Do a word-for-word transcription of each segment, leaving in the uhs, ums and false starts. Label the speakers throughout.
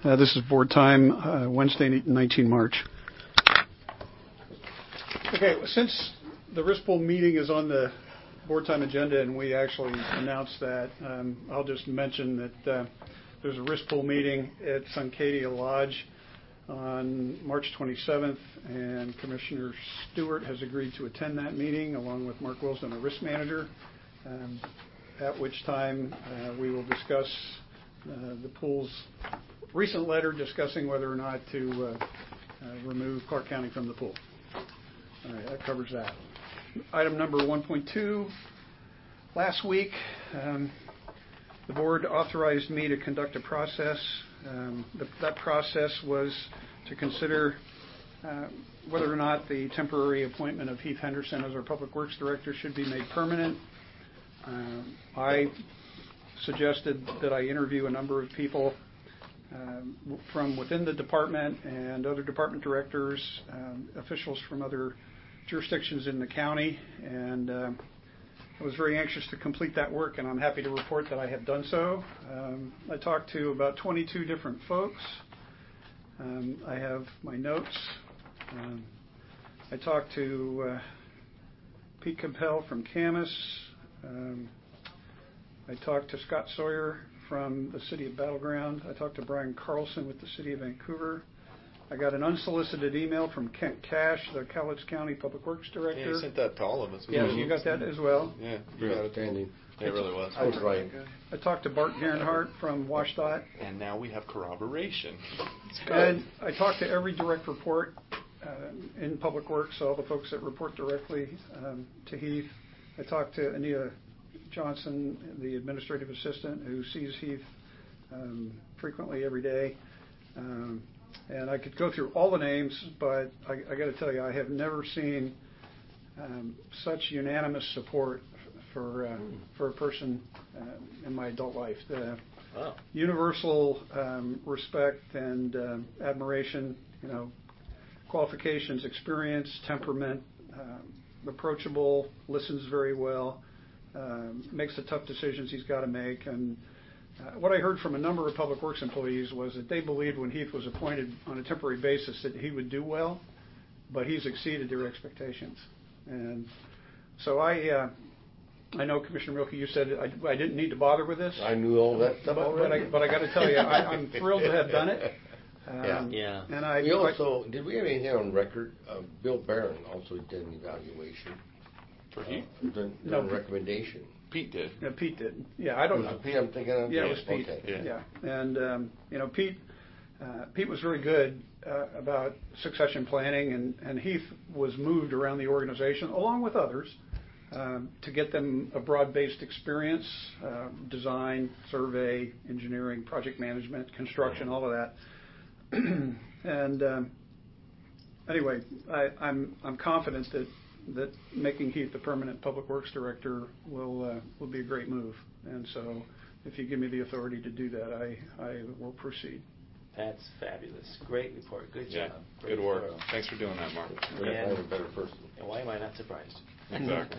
Speaker 1: Uh, this is board time, uh, Wednesday, nineteenth of March. Okay, since the R I S P O L meeting is on the board time agenda and we actually announced that, um, I'll just mention that uh, there's a R I S P O L meeting at Suncadia Lodge on March twenty-seventh, and Commissioner Stewart has agreed to attend that meeting along with Mark Wilson, the risk manager, um, at which time uh, we will discuss uh, the pool's recent letter discussing whether or not to uh, uh, remove Clark County from the pool. All right, that covers that. Item number one point two. Last week, um, the board authorized me to conduct a process. Um, the, that process was to consider uh, whether or not the temporary appointment of Heath Henderson as our Public Works Director should be made permanent. Um, I suggested that I interview a number of people um, from within the department and other department directors, um, officials from other jurisdictions in the county, and uh, I was very anxious to complete that work, and I'm happy to report that I have done so. Um, I talked to about twenty-two different folks. Um, I have my notes. Um, I talked to uh, Pete Campbell from Camas. Um, I talked to Scott Sawyer from the City of Battleground. I talked to Brian Carlson with the City of Vancouver. I got an unsolicited email from Kent Cash, the Cowlitz County Public Works Director.
Speaker 2: Yeah, you sent that to all of us.
Speaker 1: Yeah, mm-hmm. You got that as well.
Speaker 2: Yeah, you got outstanding. It really was.
Speaker 1: I, was right. I talked to Bart Gernhardt from WashDOT.
Speaker 2: And now we have corroboration.
Speaker 1: And I talked to every direct report uh, in Public Works, all the folks that report directly um, to Heath. I talked to Anita Johnson, the administrative assistant, who sees Heath um, frequently every day. Um, and I could go through all the names, but I, I got to tell you, I have never seen um, such unanimous support for uh, for a person uh, in my adult life. The
Speaker 2: wow.
Speaker 1: Universal um, respect and uh, admiration, you know, qualifications, experience, temperament, um, approachable, listens very well. Um, makes the tough decisions he's got to make. And uh, what I heard from a number of Public Works employees was that they believed when Heath was appointed on a temporary basis that he would do well, but he's exceeded their expectations. And so I uh, I know, Commissioner Mielke, you said I, I didn't need to bother with this.
Speaker 3: I knew all that stuff
Speaker 1: but,
Speaker 3: already.
Speaker 1: But I, but I got to tell you, I, I'm thrilled to have done it.
Speaker 3: Um,
Speaker 2: yeah.
Speaker 3: yeah.
Speaker 1: And I
Speaker 3: we also, did we have anything on record? Uh, Bill Barron also did an evaluation.
Speaker 2: For Heath?
Speaker 3: Uh, done,
Speaker 1: no,
Speaker 3: done a recommendation.
Speaker 2: Pete did.
Speaker 1: Yeah, Pete did. Yeah, I don't
Speaker 3: was
Speaker 1: know.
Speaker 3: It Pete I'm thinking of?
Speaker 1: Yeah, it was Pete.
Speaker 3: Okay.
Speaker 1: Yeah. yeah. And, um, you know, Pete uh, Pete was very good uh, about succession planning, and, and Heath was moved around the organization, along with others, um, to get them a broad-based experience, uh, design, survey, engineering, project management, construction, all of that. and um, anyway, I, I'm I'm confident that that making Heath the permanent Public Works Director will uh, will be a great move. And so, if you give me the authority to do that, I I will proceed.
Speaker 4: That's fabulous. Great report. Good
Speaker 2: yeah,
Speaker 4: job.
Speaker 2: Good work. Thorough. Thanks for doing that, Mark.
Speaker 3: Yeah, and, I'm a better person.
Speaker 4: And why am I not surprised?
Speaker 2: Exactly.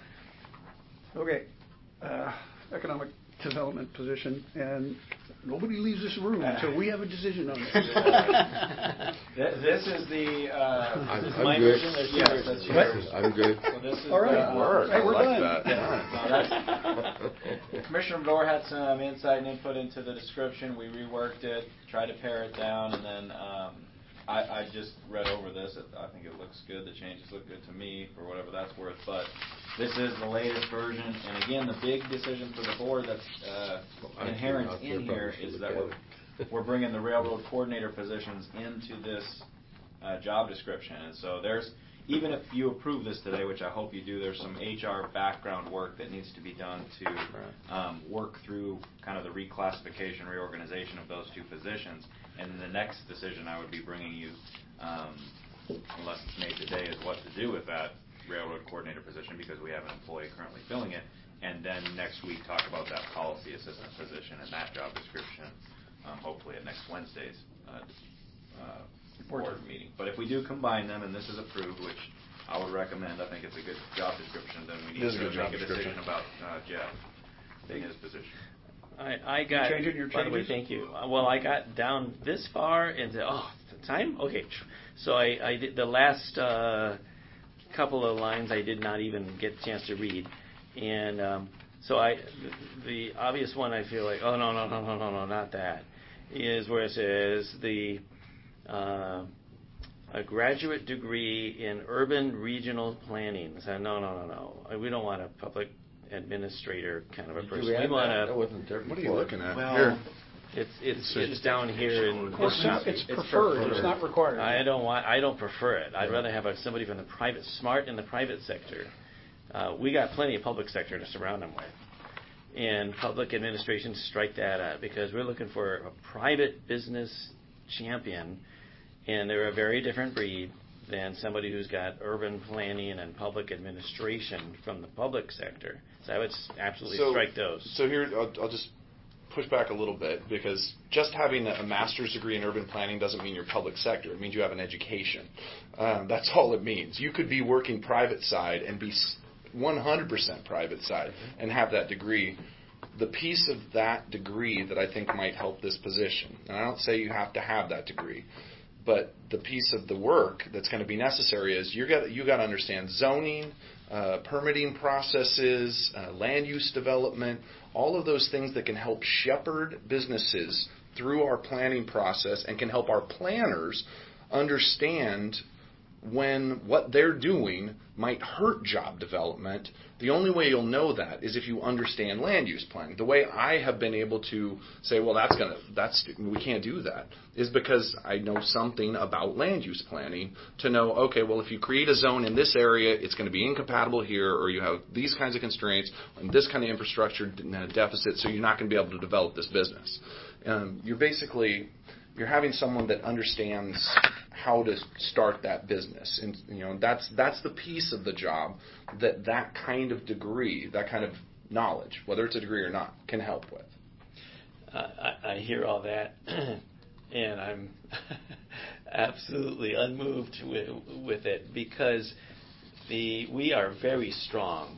Speaker 1: Okay. Uh, economic development position, and nobody leaves this room until we have a decision on it.
Speaker 4: This is the uh,
Speaker 3: I'm,
Speaker 4: this is
Speaker 3: I'm
Speaker 4: my
Speaker 3: good.
Speaker 4: version. That's yours. That's yours.
Speaker 3: I'm good.
Speaker 4: So this is
Speaker 1: all right.
Speaker 4: Uh,
Speaker 2: work.
Speaker 1: Hey, we're
Speaker 2: I like
Speaker 1: done.
Speaker 2: that.
Speaker 4: Yeah. No, that's, Commissioner Medor had some insight and input into the description. We reworked it, tried to pare it down, and then um, I, I just read over this. I think it looks good. The changes look good to me, for whatever that's worth. But this is the latest version, and again, the big decision for the board that's uh, well, inherent in here is that we're, we're bringing the railroad coordinator positions into this uh, job description. And so there's, even if you approve this today, which I hope you do, there's some H R background work that needs to be done to um, work through kind of the reclassification, reorganization of those two positions. And the next decision I would be bringing you, um, unless it's made today, is what to do with that railroad coordinator position, because we have an employee currently filling it. And then next week talk about that policy assistant position and that job description, um, hopefully at next Wednesday's uh, uh, board meeting. But if we do combine them and this is approved, which I would recommend, I think it's a good job description, then we need to make a decision about uh, Jeff in his position.
Speaker 5: I, I got.
Speaker 1: changing your
Speaker 5: By the way,
Speaker 1: changes?
Speaker 5: thank you. Uh, Well, I got down this far and said, "Oh, the time? Okay." So I, I did the last uh, couple of lines. I did not even get a chance to read, and um, so I, the, the obvious one I feel like, oh no no no no no no not that, is where it says the. Uh, a graduate degree in urban regional planning. I said, no, no, no, no. We don't want a public administrator kind of a
Speaker 3: Did
Speaker 5: person.
Speaker 3: you add
Speaker 5: We want
Speaker 3: that?
Speaker 5: a.
Speaker 3: That wasn't there
Speaker 2: What are you
Speaker 3: before.
Speaker 2: looking at?
Speaker 5: Well,
Speaker 2: Here.
Speaker 5: It's it's
Speaker 2: It's
Speaker 5: it's down here in.
Speaker 1: Well, it's, not, it's
Speaker 4: It's
Speaker 1: preferred,
Speaker 4: preferred.
Speaker 1: it's not required.
Speaker 5: I don't want. I don't prefer it. I'd rather have a, somebody from the private, smart in the private sector. Uh, we got plenty of public sector to surround them with, and public administration strike that out because we're looking for a private business champion, and they're a very different breed than somebody who's got urban planning and public administration from the public sector. So I would s- absolutely
Speaker 2: So-
Speaker 5: strike those.
Speaker 2: So here, I'll, I'll just push back a little bit because just having a master's degree in urban planning doesn't mean you're public sector. It means you have an education. Um, that's all it means. You could be working private side and be s- one hundred percent private side and have that degree. The piece of that degree that I think might help this position, and I don't say you have to have that degree, but the piece of the work that's going to be necessary is you got you got to understand zoning, uh, permitting processes, uh, land use development, all of those things that can help shepherd businesses through our planning process and can help our planners understand when what they're doing might hurt job development. The only way you'll know that is if you understand land use planning. The way I have been able to say, well, that's gonna, that's we can't do that, is because I know something about land use planning to know, okay, well, if you create a zone in this area, it's going to be incompatible here, or you have these kinds of constraints and this kind of infrastructure deficit, so you're not going to be able to develop this business. Um, you're basically you're having someone that understands how to start that business, and you know that's that's the piece of the job that that kind of degree, that kind of knowledge, whether it's a degree or not, can help with.
Speaker 5: Uh, I, I hear all that, and I'm absolutely unmoved with, with it because the we are very strong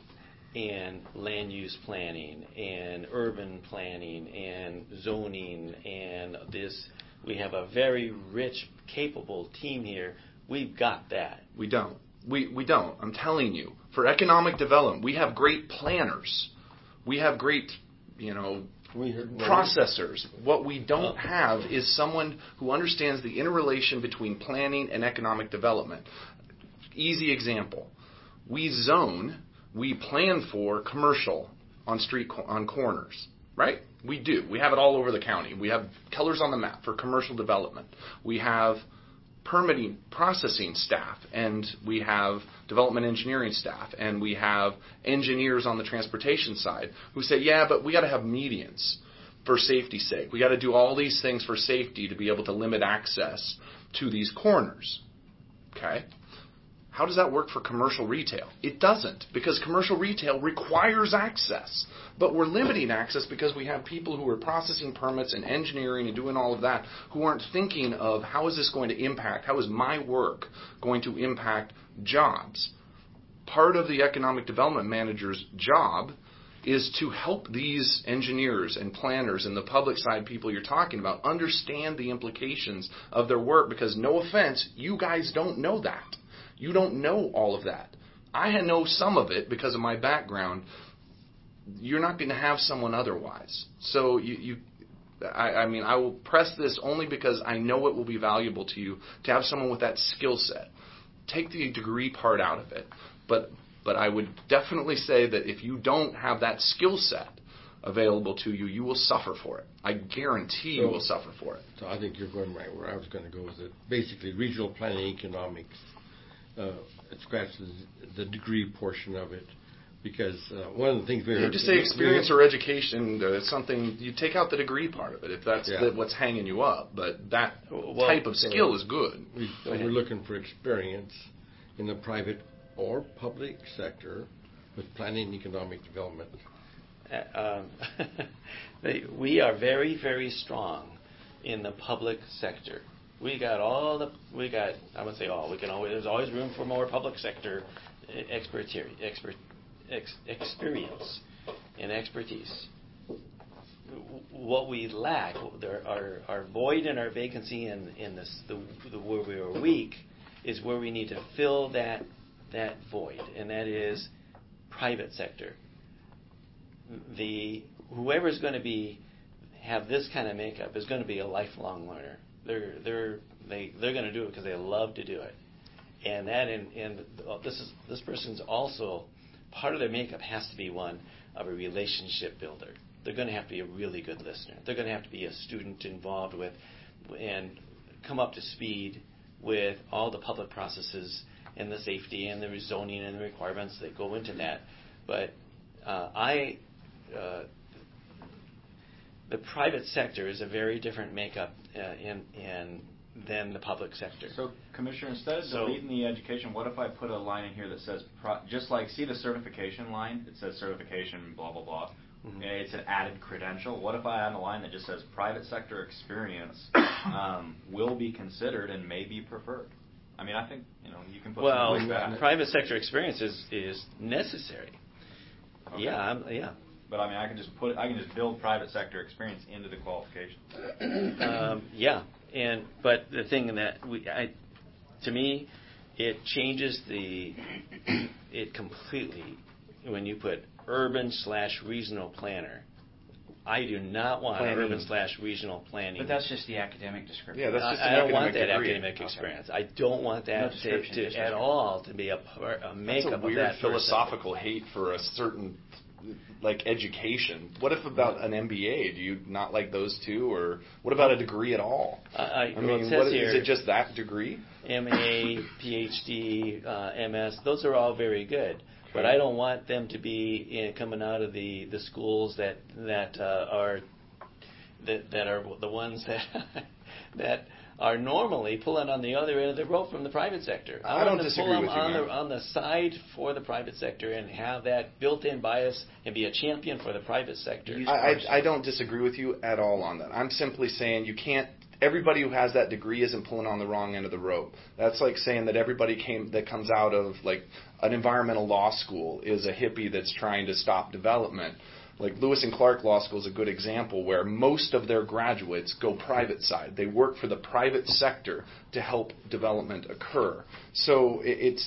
Speaker 5: in land use planning and urban planning and zoning and this. We have a very rich, capable team here. We've got that.
Speaker 2: We don't. We we don't. I'm telling you. For economic development, we have great planners. We have great, you know,
Speaker 3: We heard-
Speaker 2: processors. What we don't have is someone who understands the interrelation between planning and economic development. Easy example. We zone, we plan for commercial on street co- on corners, right? We do. We have it all over the county. We have colors on the map for commercial development. We have permitting processing staff, and we have development engineering staff, and we have engineers on the transportation side who say, yeah, but we got to have medians for safety's sake. We got to do all these things for safety to be able to limit access to these corners. Okay? How does that work for commercial retail? It doesn't, because commercial retail requires access. But we're limiting access because we have people who are processing permits and engineering and doing all of that who aren't thinking of how is this going to impact, how is my work going to impact jobs. Part of the economic development manager's job is to help these engineers and planners and the public side people you're talking about understand the implications of their work, because no offense, you guys don't know that. You don't know all of that. I know some of it because of my background. You're not going to have someone otherwise. So you, you I, I mean, I will press this only because I know it will be valuable to you to have someone with that skill set. Take the degree part out of it. But but I would definitely say that if you don't have that skill set available to you, you will suffer for it. I guarantee you
Speaker 3: So-
Speaker 2: will suffer for it.
Speaker 3: So I think you're going right where I was going to go with it. Basically, regional planning economics uh, it scratches the degree portion of it, because uh, one of the things we
Speaker 2: You
Speaker 3: heard...
Speaker 2: just say experience or education, uh, something, you take out the degree part of it if that's
Speaker 3: Yeah.
Speaker 2: the, what's hanging you up. But that
Speaker 5: Well,
Speaker 2: type of
Speaker 3: so-
Speaker 2: skill is good.
Speaker 3: We, so we're looking for experience in the private or public sector with planning and economic development.
Speaker 5: Uh, um, they, we are very, very strong in the public sector. We got all the, we got, I would say all, we can always, there's always room for more public sector expertise, expert, ex, experience and expertise. what we lack, there our, our void and our vacancy in, in this, the, the where we are weak, is where we need to fill that that void, and that is private sector. The whoever's going to be have this kind of makeup is going to be a lifelong learner. They're they're they they're going to do it because they love to do it, and that and and this is this person's also part of their makeup has to be one of a relationship builder. They're going to have to be a really good listener. They're going to have to be a student involved with and come up to speed with all the public processes and the safety and the rezoning and the requirements that go into that. But uh, I, uh, the private sector is a very different makeup uh, in, in than the public sector.
Speaker 4: So, Commissioner, instead of
Speaker 5: So-
Speaker 4: deleting the education, what if I put a line in here that says, pro- just like, see the certification line? It says certification, blah, blah, blah.
Speaker 5: Mhm.
Speaker 4: And it's an added credential. What if I add a line that just says private sector experience um, will be considered and may be preferred? I mean, I think, you know, you can put
Speaker 5: Well,
Speaker 4: something like that.
Speaker 5: private sector experience is, is necessary.
Speaker 4: Okay.
Speaker 5: Yeah, I'm, yeah.
Speaker 4: But I mean, I can just put, I can just build private sector experience into the qualification.
Speaker 5: um, yeah, and but the thing that we, I, to me, it changes the, it completely when you put urban slash regional planner. I do not want
Speaker 2: Planning.
Speaker 5: urban slash regional planning.
Speaker 6: But that's just the academic description.
Speaker 2: Yeah, that's just
Speaker 5: I,
Speaker 2: an
Speaker 5: I don't want
Speaker 2: academic
Speaker 5: that
Speaker 2: degree.
Speaker 5: academic
Speaker 2: Okay.
Speaker 5: experience. I don't want
Speaker 6: No
Speaker 5: that to,
Speaker 6: description,
Speaker 5: to
Speaker 6: just
Speaker 5: at
Speaker 6: description.
Speaker 5: all to be a, part, a
Speaker 2: That's
Speaker 5: makeup
Speaker 2: a
Speaker 5: of
Speaker 2: weird
Speaker 5: that person.
Speaker 2: philosophical hate for a certain like education. What if about an M B A? Do you not like those two, or what about a degree at all?
Speaker 5: I, I,
Speaker 2: I
Speaker 5: well,
Speaker 2: mean,
Speaker 5: it says
Speaker 2: what,
Speaker 5: here,
Speaker 2: is it just that degree?
Speaker 5: M A, P H D, uh, M S, those are all very good. But I don't want them to be in, coming out of the, the schools that that uh, are that, that are the ones that that are normally pulling on the other end of the rope from the private sector.
Speaker 2: I
Speaker 5: want
Speaker 2: don't
Speaker 5: to
Speaker 2: disagree
Speaker 5: pull them
Speaker 2: with you,
Speaker 5: on
Speaker 2: man.
Speaker 5: the on the side for the private sector and have that built-in bias and be a champion for the private sector.
Speaker 6: Use
Speaker 2: I,
Speaker 6: parts
Speaker 2: I, I
Speaker 6: of-
Speaker 2: don't disagree with you at all on that. I'm simply saying you can't. Everybody who has that degree isn't pulling on the wrong end of the rope. That's like saying that everybody came that comes out of like an environmental law school is a hippie that's trying to stop development. Like Lewis and Clark Law School is a good example where most of their graduates go private side. They work for the private sector to help development occur. So it, it's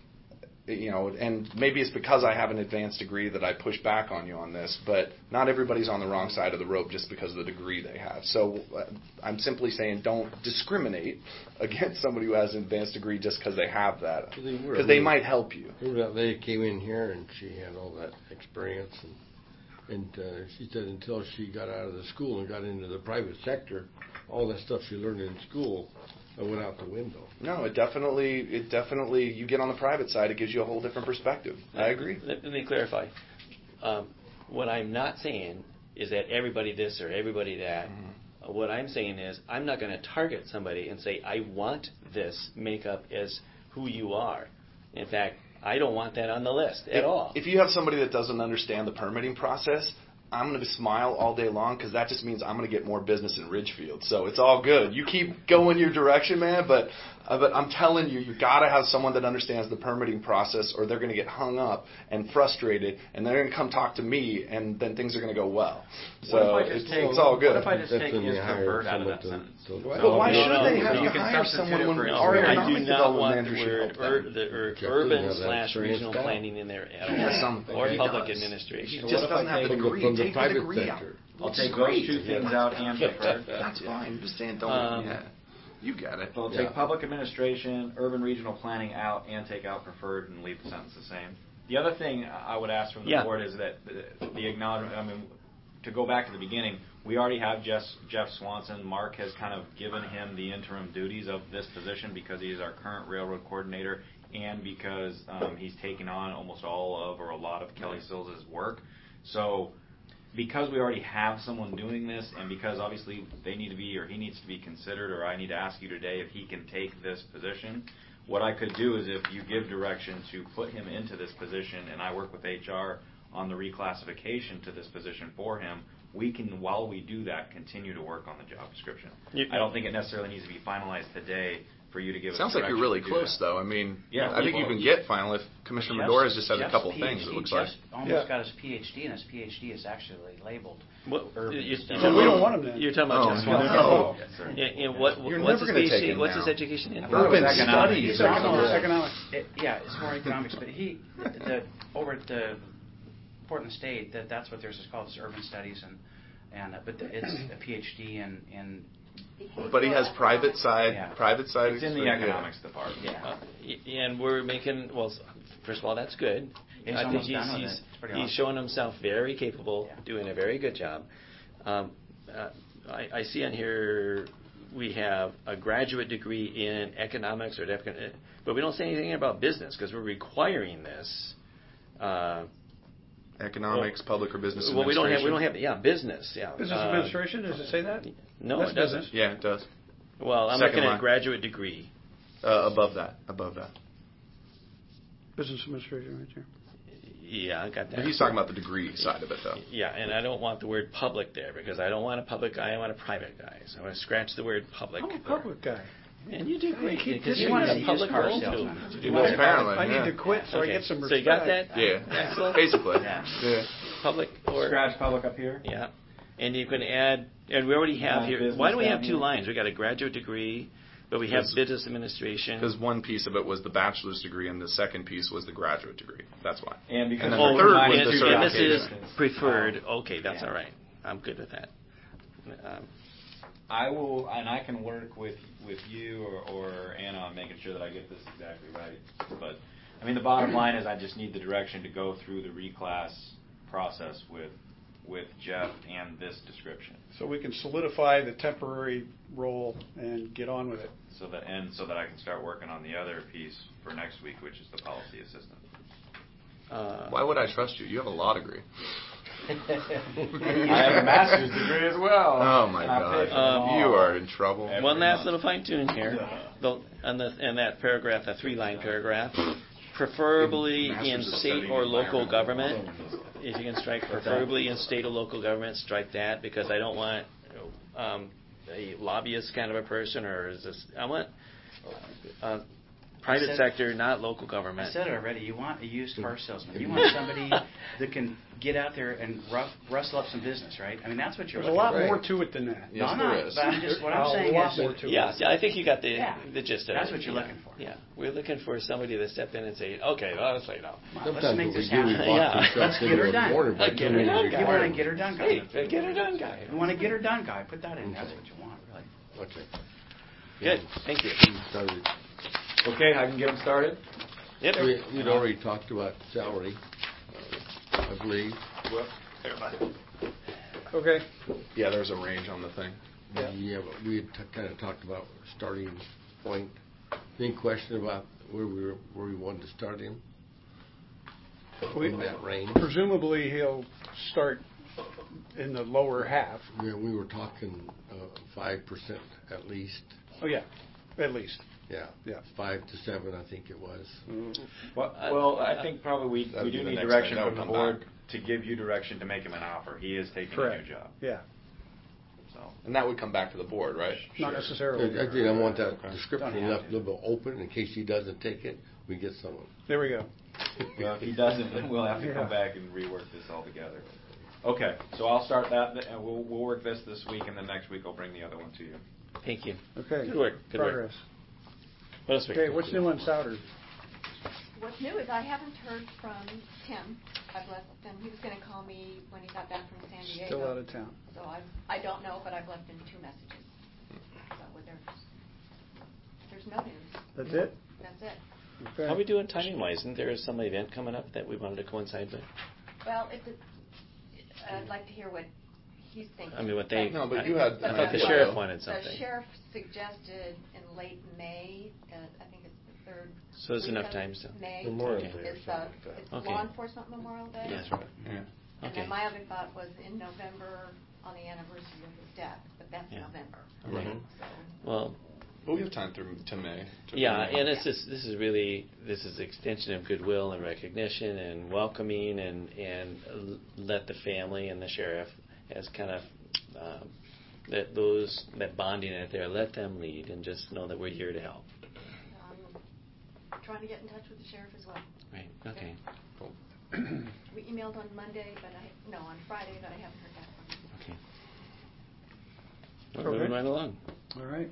Speaker 2: you know, and maybe it's because I have an advanced degree that I push back on you on this, but not everybody's on the wrong side of the rope just because of the degree they have. So uh, I'm simply saying don't discriminate against somebody who has an advanced degree just because they have that,
Speaker 3: Well, they were.
Speaker 2: because they might help you.
Speaker 3: Remember that lady came in here and she had all that experience, and and uh, she said until she got out of the school and got into the private sector, all that stuff she learned in school uh, went out the window.
Speaker 2: No, it definitely, it definitely, you get on the private side, it gives you a whole different perspective. I agree.
Speaker 5: Let, let me clarify. Um, what I'm not saying is that everybody this or everybody that.
Speaker 2: Mm-hmm.
Speaker 5: Uh, what I'm saying is I'm not going to target somebody and say I want this makeup as who you are. In fact, I don't want that on the list at
Speaker 2: if,
Speaker 5: all.
Speaker 2: If you have somebody that doesn't understand the permitting process, I'm going to smile all day long because that just means I'm going to get more business in Ridgefield. So it's all good. You keep going your direction, man. But uh, but I'm telling you, you got to have someone that understands the permitting process, or they're going to get hung up and frustrated, and they're going to come talk to me, and then things are going to go well. So
Speaker 4: What if I just
Speaker 2: it's,
Speaker 4: take-
Speaker 2: it's all good.
Speaker 4: what if I just
Speaker 3: That's
Speaker 4: take
Speaker 3: when
Speaker 4: is
Speaker 3: you hire
Speaker 4: preferred out of
Speaker 3: someone
Speaker 4: that
Speaker 3: to-
Speaker 4: sentence?
Speaker 3: to-
Speaker 2: But why
Speaker 5: No,
Speaker 2: should
Speaker 5: no,
Speaker 2: they
Speaker 5: no,
Speaker 2: have
Speaker 5: you
Speaker 2: to
Speaker 4: can
Speaker 2: hire
Speaker 4: substitute
Speaker 2: someone
Speaker 4: it
Speaker 2: when
Speaker 4: for
Speaker 5: No,
Speaker 2: our
Speaker 5: I
Speaker 2: economic
Speaker 5: do not want
Speaker 2: development
Speaker 5: the
Speaker 2: manager should
Speaker 5: word
Speaker 2: help them?
Speaker 5: ur, the ur,
Speaker 3: Jeff doesn't
Speaker 5: urban
Speaker 3: have that
Speaker 5: slash
Speaker 3: experience
Speaker 5: regional
Speaker 3: now.
Speaker 5: planning in there at
Speaker 2: Yeah,
Speaker 5: all,
Speaker 2: some-
Speaker 5: or
Speaker 2: he
Speaker 5: public
Speaker 2: does.
Speaker 5: administration.
Speaker 4: So
Speaker 2: Just
Speaker 4: what if
Speaker 2: doesn't
Speaker 4: I
Speaker 2: have the
Speaker 4: take-
Speaker 3: From the,
Speaker 2: degree.
Speaker 3: from the
Speaker 2: Take the
Speaker 3: private
Speaker 2: degree out.
Speaker 3: sector.
Speaker 4: I'll
Speaker 2: Which
Speaker 4: take
Speaker 2: is
Speaker 4: those
Speaker 2: great.
Speaker 4: two things out and preferred.
Speaker 2: That's fine. I'm just saying, don't.
Speaker 5: Um,
Speaker 2: yeah, you get it.
Speaker 4: So I'll
Speaker 3: Yeah.
Speaker 4: take public administration, urban regional planning out, and take out preferred and leave the sentence the same. The other thing I would ask from the
Speaker 5: Yeah.
Speaker 4: board is that the, the acknowledgement, I mean, to go back to the beginning, we already have Jeff, Jeff Swanson. Mark has kind of given him the interim duties of this position because he is our current railroad coordinator and because um, he's taken on almost all of or a lot of Kelly Sills' work. So because we already have someone doing this, and because obviously they need to be, or he needs to be considered, or I need to ask you today if he can take this position, what I could do is if you give direction to put him into this position, and I work with H R on the reclassification to this position for him, we can, while we do that, continue to work on the job description.
Speaker 5: You-
Speaker 4: I don't think it necessarily needs to be finalized today for you to give us
Speaker 2: Sounds like you're
Speaker 4: direction
Speaker 2: really
Speaker 4: to do
Speaker 2: close,
Speaker 4: that.
Speaker 2: though. I mean,
Speaker 4: Yeah,
Speaker 2: I think you
Speaker 4: well,
Speaker 2: can get final if Commissioner Medora has just said a
Speaker 6: Jeff's
Speaker 2: couple
Speaker 6: PhD,
Speaker 2: things, it looks like.
Speaker 6: Jeff's almost
Speaker 1: Yeah.
Speaker 6: got his PhD, and his PhD is actually labeled
Speaker 5: What,
Speaker 6: urban.
Speaker 5: you,
Speaker 6: studies.
Speaker 1: So we don't want him then.
Speaker 5: You're talking
Speaker 2: Oh,
Speaker 5: about Jeff
Speaker 2: no.
Speaker 5: Swanson.
Speaker 2: No.
Speaker 4: Yes, sir.
Speaker 5: And, and what,
Speaker 2: You're
Speaker 5: what's
Speaker 2: never
Speaker 5: his
Speaker 2: gonna take
Speaker 5: PhD?
Speaker 2: him
Speaker 5: What's
Speaker 2: now.
Speaker 5: his education in?
Speaker 4: I thought it was
Speaker 2: Urban
Speaker 4: economics.
Speaker 2: studies.
Speaker 1: He's economics. economics.
Speaker 6: It, yeah, it's more economics, but he, the, over at the Portland State, that that's what theirs is called, is urban studies, and and uh, but the, it's a PhD in in
Speaker 2: But he has private side,
Speaker 6: Yeah.
Speaker 2: private side.
Speaker 4: It's in the
Speaker 2: experience.
Speaker 4: economics department.
Speaker 6: yeah.
Speaker 5: Uh, y- and we're making, well, s- first of all, that's good.
Speaker 6: He's
Speaker 5: I think
Speaker 6: almost
Speaker 5: he's,
Speaker 6: done with
Speaker 5: he's,
Speaker 6: it. It's pretty
Speaker 5: he's
Speaker 6: awesome.
Speaker 5: showing himself very capable,
Speaker 6: Yeah.
Speaker 5: doing a very good job. Um, uh, I, I see on here we have a graduate degree in economics, or econ- but we don't say anything about business because we're requiring this. Uh,
Speaker 2: Economics,
Speaker 5: Well,
Speaker 2: public or business
Speaker 5: well, we don't have, we
Speaker 2: administration.
Speaker 5: don't have, yeah, business, yeah.
Speaker 1: Business
Speaker 5: Uh,
Speaker 1: administration, does it say that?
Speaker 5: No,
Speaker 1: That's
Speaker 5: it doesn't.
Speaker 1: business.
Speaker 2: Yeah, it does.
Speaker 5: Well, I'm
Speaker 2: Second
Speaker 5: looking
Speaker 2: line.
Speaker 5: at graduate degree.
Speaker 2: Uh, above that, above that.
Speaker 1: Business administration right there.
Speaker 5: Yeah, I got that.
Speaker 2: But he's talking about the degree side of it, though.
Speaker 5: Yeah, and I don't want the word public there because I don't want a public guy. I want a private guy. So I'm going to scratch the word public.
Speaker 1: I'm a
Speaker 5: there.
Speaker 1: public guy.
Speaker 5: And you do great
Speaker 1: keep
Speaker 5: because
Speaker 1: dissing
Speaker 5: you want
Speaker 1: me.
Speaker 5: a
Speaker 1: He's
Speaker 5: public
Speaker 6: car
Speaker 5: role
Speaker 6: salesman.
Speaker 5: to, to
Speaker 2: Well,
Speaker 5: do well.
Speaker 2: apparently,
Speaker 1: I
Speaker 2: yeah.
Speaker 1: need to quit so
Speaker 5: Okay.
Speaker 1: I get some
Speaker 5: So
Speaker 1: respect.
Speaker 5: you got that?
Speaker 2: Yeah,
Speaker 5: Axel?
Speaker 2: basically.
Speaker 6: Yeah.
Speaker 2: Yeah.
Speaker 5: Public or
Speaker 4: Scratch public up here.
Speaker 5: yeah, and you can add. And we already have
Speaker 4: Uh,
Speaker 5: here.
Speaker 4: business
Speaker 5: Why do we have
Speaker 4: down
Speaker 5: two
Speaker 4: here.
Speaker 5: lines? We got a graduate degree, but we have
Speaker 2: Because-
Speaker 5: business administration.
Speaker 2: Because one piece of it was the bachelor's degree, and the second piece was the graduate degree. That's why.
Speaker 4: And because
Speaker 2: And then
Speaker 4: we're
Speaker 2: the third
Speaker 4: combining
Speaker 2: was the
Speaker 4: two
Speaker 5: and, and this is
Speaker 4: applications.
Speaker 5: preferred. Okay, that's
Speaker 6: Yeah.
Speaker 5: all right. I'm good with that. Um,
Speaker 4: I will, and I can work with with you or, or Anna on making sure that I get this exactly right. But I mean, the bottom line is I just need the direction to go through the reclass process with with Jeff and this description,
Speaker 1: So we can solidify the temporary role and get on with it.
Speaker 4: so that and so that I can start working on the other piece for next week, which is the policy assistant.
Speaker 5: uh,
Speaker 2: Why would I trust you? You have a law degree.
Speaker 4: I have a master's degree as well.
Speaker 2: Oh my
Speaker 4: and I
Speaker 2: God!
Speaker 4: paid for them
Speaker 5: Um,
Speaker 4: all.
Speaker 2: you are in trouble.
Speaker 4: Every
Speaker 5: One last
Speaker 4: month.
Speaker 5: little fine tune here. The, on the, in that paragraph, a three line paragraph, preferably in
Speaker 2: Masters of
Speaker 5: state
Speaker 2: Study
Speaker 5: or
Speaker 2: in
Speaker 5: local
Speaker 2: Environmental
Speaker 5: government. If you can strike preferably in state or local government, strike that because I don't want um, a lobbyist kind of a person, or is this? I want uh, private
Speaker 6: said-
Speaker 5: sector, not local
Speaker 6: I
Speaker 5: government.
Speaker 6: said it already. You want a used car salesman. You want somebody that can get out there and rough, rustle up some business, right? I mean, that's what you're
Speaker 1: There's a
Speaker 6: looking
Speaker 1: lot
Speaker 2: Right.
Speaker 1: more to it than that.
Speaker 6: for.
Speaker 2: Yes,
Speaker 6: no, I'm
Speaker 2: there
Speaker 6: not,
Speaker 2: is.
Speaker 6: But I'm just what
Speaker 1: A
Speaker 6: I'm saying
Speaker 1: lot
Speaker 6: is,
Speaker 1: more to it.
Speaker 5: Yeah, yeah, I think you got the
Speaker 6: Yeah.
Speaker 5: the gist of
Speaker 6: That's
Speaker 5: it.
Speaker 6: what you're
Speaker 5: Yeah,
Speaker 6: looking for.
Speaker 5: Yeah, we're looking for somebody to step in and say, okay, well, let's lay it out.
Speaker 6: Come on, let's
Speaker 3: Sometimes
Speaker 6: make
Speaker 3: what we
Speaker 6: this
Speaker 3: do, we
Speaker 6: happen.
Speaker 3: box
Speaker 5: Yeah.
Speaker 3: ourselves
Speaker 6: Let's get
Speaker 3: into
Speaker 6: her
Speaker 3: a
Speaker 6: done.
Speaker 3: corner by
Speaker 5: A get
Speaker 3: too
Speaker 5: her
Speaker 3: many
Speaker 5: done guy.
Speaker 6: You want a
Speaker 3: requirements.
Speaker 6: get her done guy.
Speaker 5: Hey, get her done, guy.
Speaker 6: You want a get her done guy. Put that in. That's what you want, really.
Speaker 3: Okay.
Speaker 5: Good, thank you.
Speaker 3: We started,
Speaker 4: Okay, I can get them started.
Speaker 5: Yep.
Speaker 3: we, we'd already talked about salary, uh, I believe.
Speaker 2: Well, there, bud.
Speaker 1: Okay.
Speaker 2: Yeah, there's a range on the thing.
Speaker 1: Yeah.
Speaker 3: Yeah, but we had t- kind of talked about starting point. Any question about where we were, where we wanted to start him?
Speaker 1: We-
Speaker 3: In that range?
Speaker 1: Presumably he'll start in the lower half.
Speaker 3: Yeah, we were talking uh, five percent at least.
Speaker 1: Oh, yeah, at least.
Speaker 3: Yeah.
Speaker 1: Yeah.
Speaker 3: Five to seven, I think it was.
Speaker 4: Well,
Speaker 5: Uh,
Speaker 4: well, I
Speaker 5: uh,
Speaker 4: think probably we,
Speaker 2: That'd
Speaker 4: we
Speaker 2: be
Speaker 4: do
Speaker 2: the
Speaker 4: need
Speaker 2: next
Speaker 4: direction
Speaker 2: thing. That
Speaker 4: from the
Speaker 2: would come
Speaker 4: board
Speaker 2: back.
Speaker 4: to give you direction to make him an offer. He is taking a
Speaker 1: Correct.
Speaker 4: new job.
Speaker 1: Yeah,
Speaker 4: So
Speaker 2: And that would come back to the board, right?
Speaker 1: not
Speaker 3: I
Speaker 1: necessarily.
Speaker 3: I think I want that
Speaker 2: Okay.
Speaker 3: description
Speaker 6: Don't have
Speaker 3: left a
Speaker 6: to.
Speaker 3: little bit open in case he doesn't take it, we get someone.
Speaker 1: There we go.
Speaker 4: well, if he doesn't, then we'll have to come
Speaker 1: Yeah.
Speaker 4: back and rework this all together. Okay, so I'll start that, and we'll, we'll work this this week, and then next week I'll bring the other one to you.
Speaker 5: Thank you.
Speaker 1: Okay.
Speaker 5: Good work. Good work.
Speaker 1: Progress.
Speaker 5: What else we
Speaker 1: Okay,
Speaker 5: got?
Speaker 1: what's new on Souder?
Speaker 7: What's new is I haven't heard from Tim. I've left him, he was gonna call me when he got back from San Diego.
Speaker 1: Still out of town.
Speaker 7: So I, I don't know, but I've left him two messages. So with there's, there's no news.
Speaker 1: That's it?
Speaker 7: That's it.
Speaker 1: Okay.
Speaker 5: How are we doing timing wise? Isn't there some event coming up that we wanted to coincide with?
Speaker 7: Well, it, I'd like to hear what he's thinking.
Speaker 5: I mean, what they-
Speaker 2: No, but you had-
Speaker 7: But
Speaker 2: I thought the
Speaker 7: what-
Speaker 2: sheriff
Speaker 5: wanted something.
Speaker 7: The sheriff suggested in late May, uh, I think it's the third.
Speaker 5: So there's
Speaker 7: week
Speaker 5: enough
Speaker 7: of
Speaker 5: time still.
Speaker 7: May.
Speaker 3: Memorial
Speaker 5: Okay.
Speaker 3: Day or
Speaker 7: It's,
Speaker 3: something
Speaker 7: uh,
Speaker 3: like that.
Speaker 7: it's
Speaker 5: Okay.
Speaker 7: Law Enforcement Memorial Day.
Speaker 5: Yeah.
Speaker 2: That's right. Yeah.
Speaker 7: And
Speaker 5: Okay.
Speaker 7: then my other thought was in November on the anniversary of his death, but that's
Speaker 5: Yeah.
Speaker 7: November.
Speaker 5: Right.
Speaker 7: So,
Speaker 5: Well,
Speaker 2: But we have time through to May. to
Speaker 5: yeah,
Speaker 2: bring it
Speaker 5: and
Speaker 2: up.
Speaker 5: it's just, this is really this is extension of goodwill and recognition and welcoming and and l- let the family and the sheriff as kind of um, that those that bonding out there, let them lead and just know that we're here to help.
Speaker 7: trying to get in touch with the sheriff as well.
Speaker 5: Right. Okay. Cool.
Speaker 7: We emailed on Monday, but I, no, on Friday, but I haven't heard back from him.
Speaker 5: Okay. Well,
Speaker 1: Okay.
Speaker 5: moving right along.
Speaker 1: All right.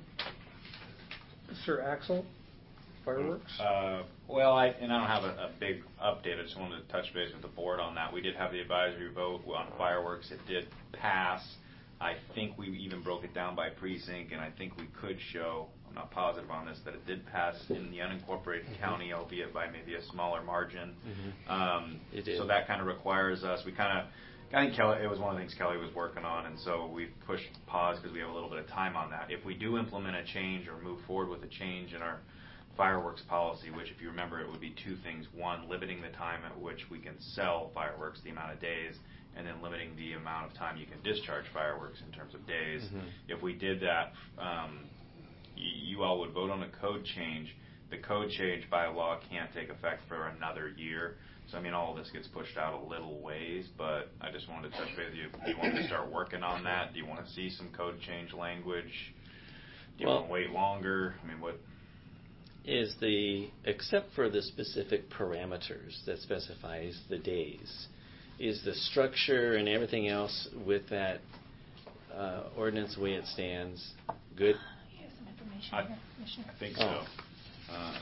Speaker 1: Sir Axel, fireworks?
Speaker 4: Uh, well, I, and I don't have a, a big update. I just wanted to touch base with the board on that. We did have the advisory vote on fireworks. It did pass. I think we even broke it down by precinct, and I think we could show, I'm not positive on this, that it did pass in the unincorporated mm-hmm. county, albeit by maybe a smaller margin. Mm-hmm. Um,
Speaker 5: it did.
Speaker 4: So that kind of requires us, we kind of, I think Kelly, it was one of the things Kelly was working on, and so we pushed pause because we have a little bit of time on that. If we do implement a change or move forward with a change in our fireworks policy, which if you remember it would be two things. One, limiting the time at which we can sell fireworks, the amount of days, and then limiting the amount of time you can discharge fireworks in terms of days. Mm-hmm. If we did that, um, y- you all would vote on a code change. The code change by law can't take effect for another year. So, I mean, all of this gets pushed out a little ways, but I just wanted to touch base with you. Do you want to start working on that? Do you want to see some code change language? Do you
Speaker 5: well,
Speaker 4: want to wait longer? I mean, what...
Speaker 5: Is the, except for the specific parameters that specifies the days, is the structure and everything else with that uh, ordinance the way it stands good?
Speaker 8: Here's some information
Speaker 4: I,
Speaker 8: here, Commissioner.
Speaker 4: I think so.
Speaker 5: Oh.
Speaker 4: Um,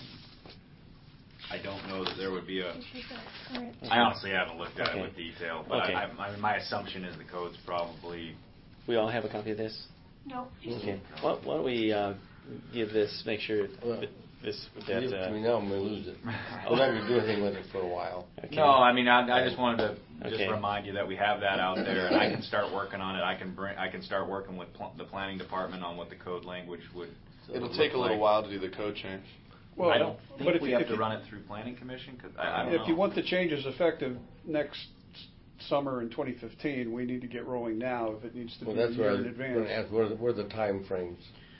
Speaker 4: I don't know that there would be a... I honestly haven't looked at
Speaker 5: okay.
Speaker 4: it with detail, but
Speaker 5: okay.
Speaker 4: I, I, I mean, my assumption is the code's probably...
Speaker 5: We all have a copy of this?
Speaker 8: No.
Speaker 5: Okay. Why, why don't we uh, give this, make sure
Speaker 3: well,
Speaker 5: that this...
Speaker 3: Give
Speaker 5: That,
Speaker 3: it to
Speaker 5: uh,
Speaker 3: me now, I'm going to lose it. I'm not going to do anything with it for a while.
Speaker 5: Okay.
Speaker 4: No, I mean, I, I just wanted to just
Speaker 5: okay.
Speaker 4: remind you that we have that out there, and I can start working on it. I can bring, I can start working with pl- the planning department on what the code language would.
Speaker 2: It'll
Speaker 4: would
Speaker 2: take a little
Speaker 4: like.
Speaker 2: while to do the code change.
Speaker 1: Well,
Speaker 4: I don't think
Speaker 1: but if
Speaker 4: we
Speaker 1: you,
Speaker 4: have
Speaker 1: if
Speaker 4: to
Speaker 1: you,
Speaker 4: run it through planning commission because I, I don't
Speaker 1: if
Speaker 4: know.
Speaker 1: you want the changes effective next summer in twenty fifteen, we need to get rolling now if it needs to
Speaker 3: Well,
Speaker 1: be a
Speaker 3: that's
Speaker 1: year
Speaker 3: what I
Speaker 1: in
Speaker 3: was going
Speaker 1: advance.
Speaker 3: to ask. What are the, what are the time frames?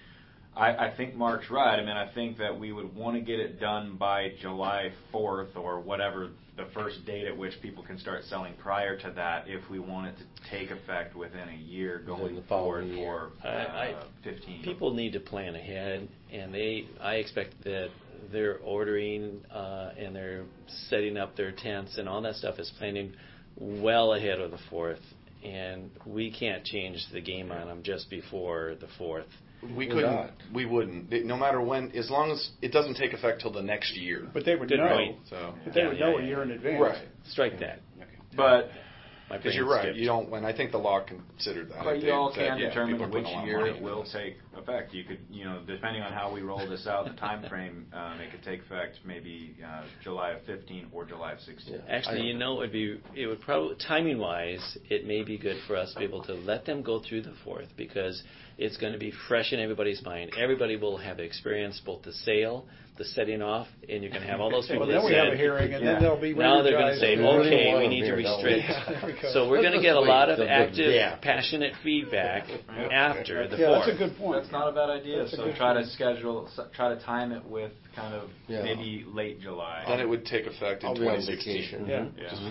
Speaker 4: I, I think Mark's right. I mean, I think that we would want to get it done by July fourth or whatever the first date at which people can start selling prior to that if we want it to take effect within a year going
Speaker 3: the
Speaker 4: forward
Speaker 3: following year.
Speaker 4: for uh,
Speaker 5: I, I,
Speaker 4: fifteen.
Speaker 5: People need to plan ahead, and they. I expect that they're ordering uh, and they're setting up their tents and all that stuff is planning well ahead of the fourth, and we can't change the game on them just before the fourth.
Speaker 2: We
Speaker 3: We're
Speaker 2: couldn't.
Speaker 3: not.
Speaker 2: We wouldn't. It- no matter when, as long as it doesn't take effect till the next year.
Speaker 1: But they would
Speaker 5: Good
Speaker 1: know.
Speaker 5: point.
Speaker 2: So,
Speaker 1: But they
Speaker 5: Yeah,
Speaker 1: would
Speaker 5: yeah,
Speaker 1: know
Speaker 5: yeah.
Speaker 1: a year in advance.
Speaker 2: right.
Speaker 5: Strike that.
Speaker 4: But
Speaker 5: My
Speaker 2: Because you're
Speaker 5: brain
Speaker 2: right.
Speaker 5: skipped.
Speaker 2: You don't. When I think the law considered that.
Speaker 4: But
Speaker 2: They
Speaker 4: you all
Speaker 2: said,
Speaker 4: can
Speaker 2: yeah,
Speaker 4: determine
Speaker 2: people are
Speaker 4: which
Speaker 2: putting a lot of
Speaker 4: year
Speaker 2: money
Speaker 4: it
Speaker 2: into
Speaker 4: will
Speaker 2: this.
Speaker 4: take effect. You could, you know, depending on how we roll this out, the time frame, um, it could take effect maybe uh, July of fifteen or July of sixteen.
Speaker 3: Yeah.
Speaker 5: Actually,
Speaker 3: I-
Speaker 5: you know, it would be it would probably timing wise, it may be good for us to be able to let them go through the fourth because it's going to be fresh in everybody's mind. Everybody will have experienced both the sale, the setting off, and you're going to have all those people
Speaker 1: Well, then
Speaker 5: that
Speaker 1: we
Speaker 5: said,
Speaker 1: have a hearing, and
Speaker 4: Yeah.
Speaker 1: then they'll be
Speaker 5: now they're going to
Speaker 1: re-energized
Speaker 5: say,
Speaker 1: and-
Speaker 3: really
Speaker 5: okay,
Speaker 3: want
Speaker 5: we
Speaker 3: them
Speaker 5: need to
Speaker 3: here, don't we?
Speaker 5: restrict.
Speaker 1: Yeah, there we go.
Speaker 5: So we're
Speaker 3: Let's
Speaker 5: going to
Speaker 3: just
Speaker 5: get a
Speaker 3: wait
Speaker 5: lot of
Speaker 3: till the-
Speaker 5: active,
Speaker 3: yeah.
Speaker 5: passionate feedback after the
Speaker 1: Yeah,
Speaker 5: fourth.
Speaker 1: that's a good point.
Speaker 4: That's not a bad idea.
Speaker 1: That's a
Speaker 4: So
Speaker 1: good
Speaker 4: try to
Speaker 1: point.
Speaker 4: schedule, s- try to time it with kind of
Speaker 3: Yeah.
Speaker 4: maybe late July.
Speaker 2: Then it would take effect in
Speaker 3: I'll be on
Speaker 2: twenty sixteen.
Speaker 3: vacation.
Speaker 1: Yeah.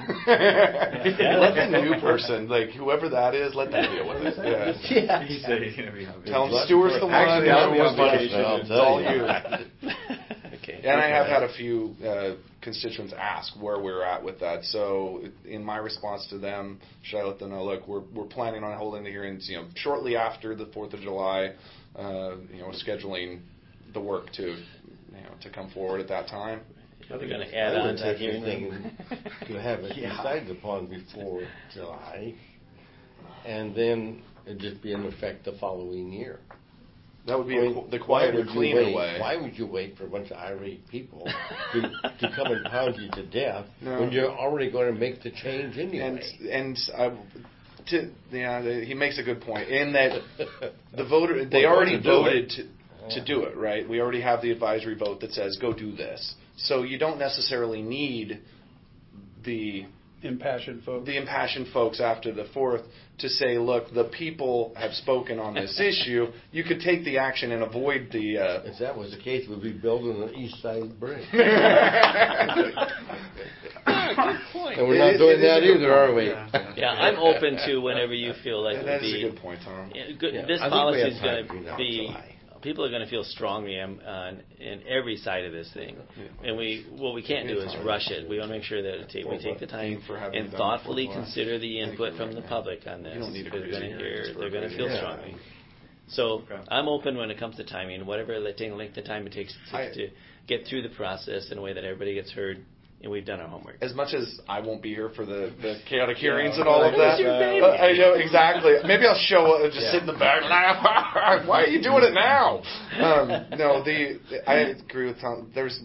Speaker 4: Yeah.
Speaker 2: Let the new person, like whoever that is, let them deal with it. Yeah.
Speaker 5: Yeah.
Speaker 4: He said he's gonna be on
Speaker 2: Tell
Speaker 4: vacation.
Speaker 2: them Stuart's the one.
Speaker 4: Actually, I'll be on
Speaker 2: everyone's
Speaker 4: vacation.
Speaker 2: money.
Speaker 3: I'll
Speaker 2: It's
Speaker 3: tell
Speaker 2: all
Speaker 3: you.
Speaker 2: you.
Speaker 5: Okay.
Speaker 2: And I have had a few uh, constituents ask where we're at with that. So in my response to them, should I let them know, look, we're we're planning on holding the hearings, you know, shortly after the fourth of July, uh, you know, scheduling the work to, you know, to come forward at that time.
Speaker 5: Are they going to add
Speaker 3: I
Speaker 5: on
Speaker 3: would
Speaker 5: to that
Speaker 3: actually
Speaker 5: hearing?
Speaker 3: think to have it
Speaker 4: Yeah.
Speaker 3: decided upon before July, and then it'd just be in effect the following year.
Speaker 2: That would be
Speaker 3: I
Speaker 2: a,
Speaker 3: mean,
Speaker 2: qu- the
Speaker 3: why
Speaker 2: quieter,
Speaker 3: would you
Speaker 2: cleaner
Speaker 3: wait-
Speaker 2: way.
Speaker 3: Why would you wait for a bunch of irate people to, to come and pound you to death
Speaker 2: No.
Speaker 3: when you're already going to make the change anyway?
Speaker 2: And and uh, to, yeah, the, he makes a good point in that the voter they
Speaker 3: Well,
Speaker 2: already
Speaker 3: to do
Speaker 2: voted
Speaker 3: it.
Speaker 2: to to
Speaker 3: Yeah.
Speaker 2: do it, right? We already have the advisory vote that says go do this. So you don't necessarily need the
Speaker 1: Impassioned folks.
Speaker 2: the impassioned folks after the fourth to say, look, the people have spoken on this issue. You could take the action and avoid the. Uh,
Speaker 3: If that was the case, we'd be building the East Side Bridge.
Speaker 5: Good point.
Speaker 3: And we're
Speaker 2: It
Speaker 3: not
Speaker 2: is-
Speaker 3: doing
Speaker 2: it is
Speaker 3: that
Speaker 2: a good
Speaker 3: either, are we?
Speaker 4: Yeah.
Speaker 5: Yeah, I'm open to whenever you feel like it
Speaker 2: that
Speaker 5: would
Speaker 2: is
Speaker 5: be.
Speaker 2: a good point, Tom.
Speaker 5: Yeah, good.
Speaker 3: Yeah,
Speaker 5: This
Speaker 3: I think we
Speaker 5: policy
Speaker 3: have
Speaker 5: is
Speaker 3: time
Speaker 5: going
Speaker 3: between
Speaker 5: to
Speaker 3: now and
Speaker 5: be
Speaker 3: July.
Speaker 5: people are going to feel strongly on, on in every side of this thing, and we what we can't do is rush it. We want to make sure that it ta- we take the time and thoughtfully consider the input from the public on this. They're going to hear, they're going to feel strongly. So I'm open when it comes to timing, whatever length of time it takes to, to get through the process in a way that everybody gets heard. And we've done our homework.
Speaker 2: As much as I won't be here for the, the chaotic hearings and all of that, uh, I know exactly. Maybe I'll show up and just yeah. sit in the back and laugh. Why are you doing it now? Um, no, the I agree with Tom. There's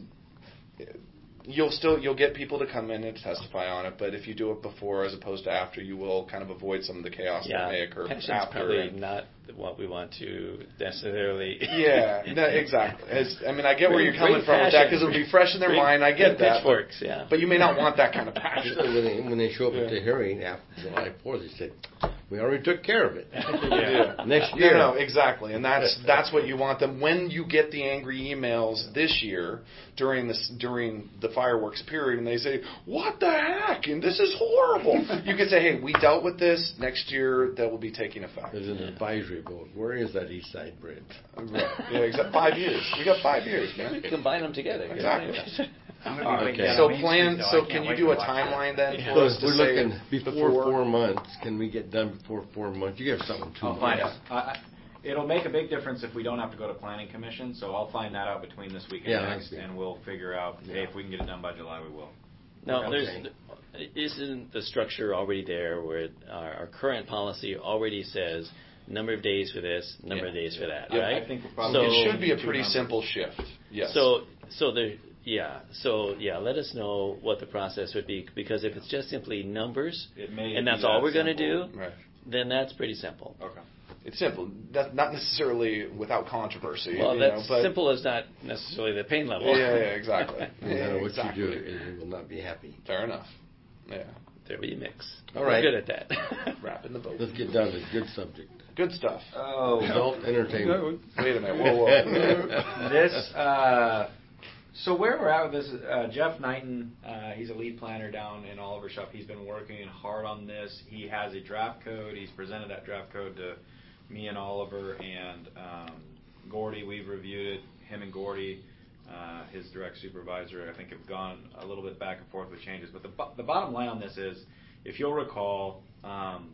Speaker 2: you'll still you'll get people to come in and testify on it, but if you do it before as opposed to after, you will kind of avoid some of the chaos
Speaker 5: yeah,
Speaker 2: that may occur
Speaker 5: passion's
Speaker 2: after.
Speaker 5: Probably not what we want to necessarily.
Speaker 2: Yeah, no, exactly. As, I mean, I get where you're coming
Speaker 5: Great
Speaker 2: from with that
Speaker 5: passion.
Speaker 2: because it'll be fresh in their
Speaker 5: Great,
Speaker 2: mind. I get that.
Speaker 5: Pitchforks, yeah.
Speaker 2: But you may not want that kind of passion.
Speaker 3: when, they, when they show up
Speaker 2: yeah.
Speaker 3: at the hearing after July fourth, they said, "We already took care of it."
Speaker 2: yeah.
Speaker 3: Next year.
Speaker 2: No, no, exactly, and that's that's what you want them. When you get the angry emails this year during this during the fireworks period, and they say, "What the heck?" and "This is horrible," you can say, "Hey, we dealt with this. Next year, that will be taking effect."
Speaker 3: There's an advisory vote. Where is that East Side Bridge?
Speaker 2: Right. Yeah, exactly. Five years. We got five years, man.
Speaker 5: We combine them together.
Speaker 2: Exactly.
Speaker 3: Okay.
Speaker 2: So plan. So can you do a timeline then
Speaker 5: Yeah.
Speaker 2: for us to
Speaker 3: We're
Speaker 2: say
Speaker 3: looking before, four months. Can we get done before four months? You have something two
Speaker 4: I'll find
Speaker 3: months.
Speaker 4: out. I- I- It'll make a big difference if we don't have to go to planning commission, so I'll find that out between this week and
Speaker 3: Yeah,
Speaker 4: next,
Speaker 3: that's good.
Speaker 4: and we'll figure out, hey, if we can get it done by July, we will.
Speaker 5: No,
Speaker 3: Okay.
Speaker 5: there's isn't the structure already there where our, our current policy already says number of days for this, number
Speaker 2: Yeah.
Speaker 5: of days for that,
Speaker 2: Yeah,
Speaker 5: right?
Speaker 4: I think we'll probably
Speaker 5: So-
Speaker 2: it should be a
Speaker 4: two
Speaker 2: pretty
Speaker 4: numbers.
Speaker 2: simple shift. Yes.
Speaker 5: So, so there, yeah, so yeah, let us know what the process would be, because if it's just simply numbers,
Speaker 4: It may
Speaker 5: and
Speaker 4: be
Speaker 5: that's
Speaker 4: that
Speaker 5: all we're going to do,
Speaker 4: simple.
Speaker 2: right.
Speaker 5: then that's pretty simple.
Speaker 4: Okay.
Speaker 2: It's simple. That's not necessarily without controversy.
Speaker 5: Well,
Speaker 2: you
Speaker 5: that's
Speaker 2: know, but
Speaker 5: simple is not necessarily the pain level.
Speaker 2: Yeah, yeah, exactly.
Speaker 3: No matter what
Speaker 2: exactly.
Speaker 3: you do, it will not be happy.
Speaker 2: Fair enough. Yeah.
Speaker 5: There we mix.
Speaker 3: All
Speaker 5: We're
Speaker 3: right.
Speaker 5: good at that.
Speaker 2: Wrap in the boat.
Speaker 3: Let's get down to the good subject.
Speaker 2: Good stuff.
Speaker 4: Oh,
Speaker 3: Adult entertainment.
Speaker 2: Wait a minute. Whoa, whoa.
Speaker 4: this, uh, so where we're at with this, uh, Jeff Knighton, uh, he's a lead planner down in Oliver Shop. He's been working hard on this. He has a draft code. He's presented that draft code to me and Oliver and um, Gordy. We've reviewed it. Him and Gordy, uh, his direct supervisor, I think have gone a little bit back and forth with changes. But the, bo- the bottom line on this is, if you'll recall, um,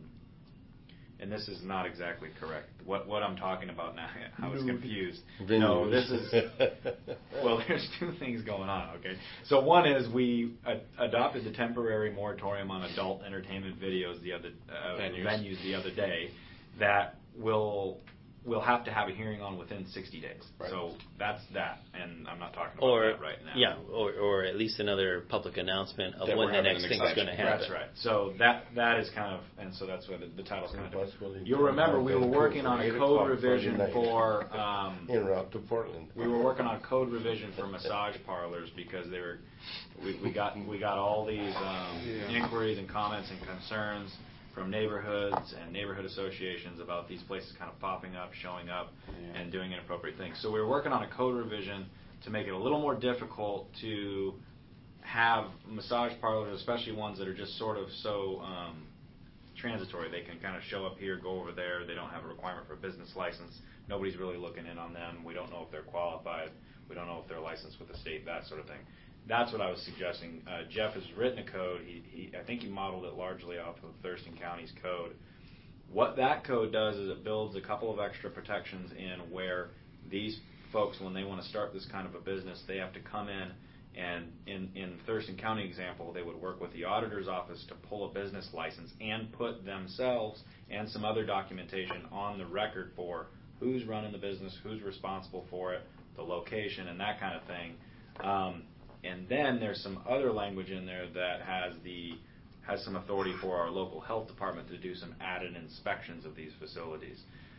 Speaker 4: and this is not exactly correct. What what I'm talking about now, I was confused.
Speaker 3: Venues.
Speaker 4: No, this is, well, there's two things going on, okay? So one is we a- adopted the temporary moratorium on adult entertainment videos the other, uh,
Speaker 2: Venues.
Speaker 4: venues the other day that will we'll have to have a hearing on within sixty days.
Speaker 2: Right.
Speaker 4: So that's that, and I'm not talking about
Speaker 5: or
Speaker 4: that right now.
Speaker 5: yeah, or, or at least another public announcement of
Speaker 2: That
Speaker 5: when
Speaker 2: we're
Speaker 5: the
Speaker 2: having
Speaker 5: next
Speaker 2: an
Speaker 5: thing is going to
Speaker 2: exception.
Speaker 5: happen.
Speaker 4: That's right. So that that is kind of, and so that's why the, the title's kind of
Speaker 3: That's
Speaker 4: different.
Speaker 3: really
Speaker 4: You'll remember we were working on a
Speaker 3: eight
Speaker 4: code
Speaker 3: o'clock
Speaker 4: revision
Speaker 3: Friday night.
Speaker 4: for um,
Speaker 3: En route to Portland.
Speaker 4: we were working on a code revision for massage parlors because they were we, we got we got all these um,
Speaker 2: Yeah.
Speaker 4: inquiries and comments and concerns from neighborhoods and neighborhood associations about these places kind of popping up, showing up,
Speaker 2: Yeah.
Speaker 4: and doing inappropriate things. So we were working on a code revision to make it a little more difficult to have massage parlors, especially ones that are just sort of so um, transitory. They can kind of show up here, go over there. They don't have a requirement for a business license. Nobody's really looking in on them. We don't know if they're qualified. We don't know if they're licensed with the state, that sort of thing. That's what I was suggesting. Uh, Jeff has written a code. He, he, I think he modeled it largely off of Thurston County's code. What that code does is it builds a couple of extra protections in where these folks, when they want to start this kind of a business, they have to come in and in, in Thurston County example, they would work with the auditor's office to pull a business license and put themselves and some other documentation on the record for who's running the business, who's responsible for it, the location, and that kind of thing. Um, and then there's some other language in there that has the has some authority for our local health department to do some added inspections of these facilities.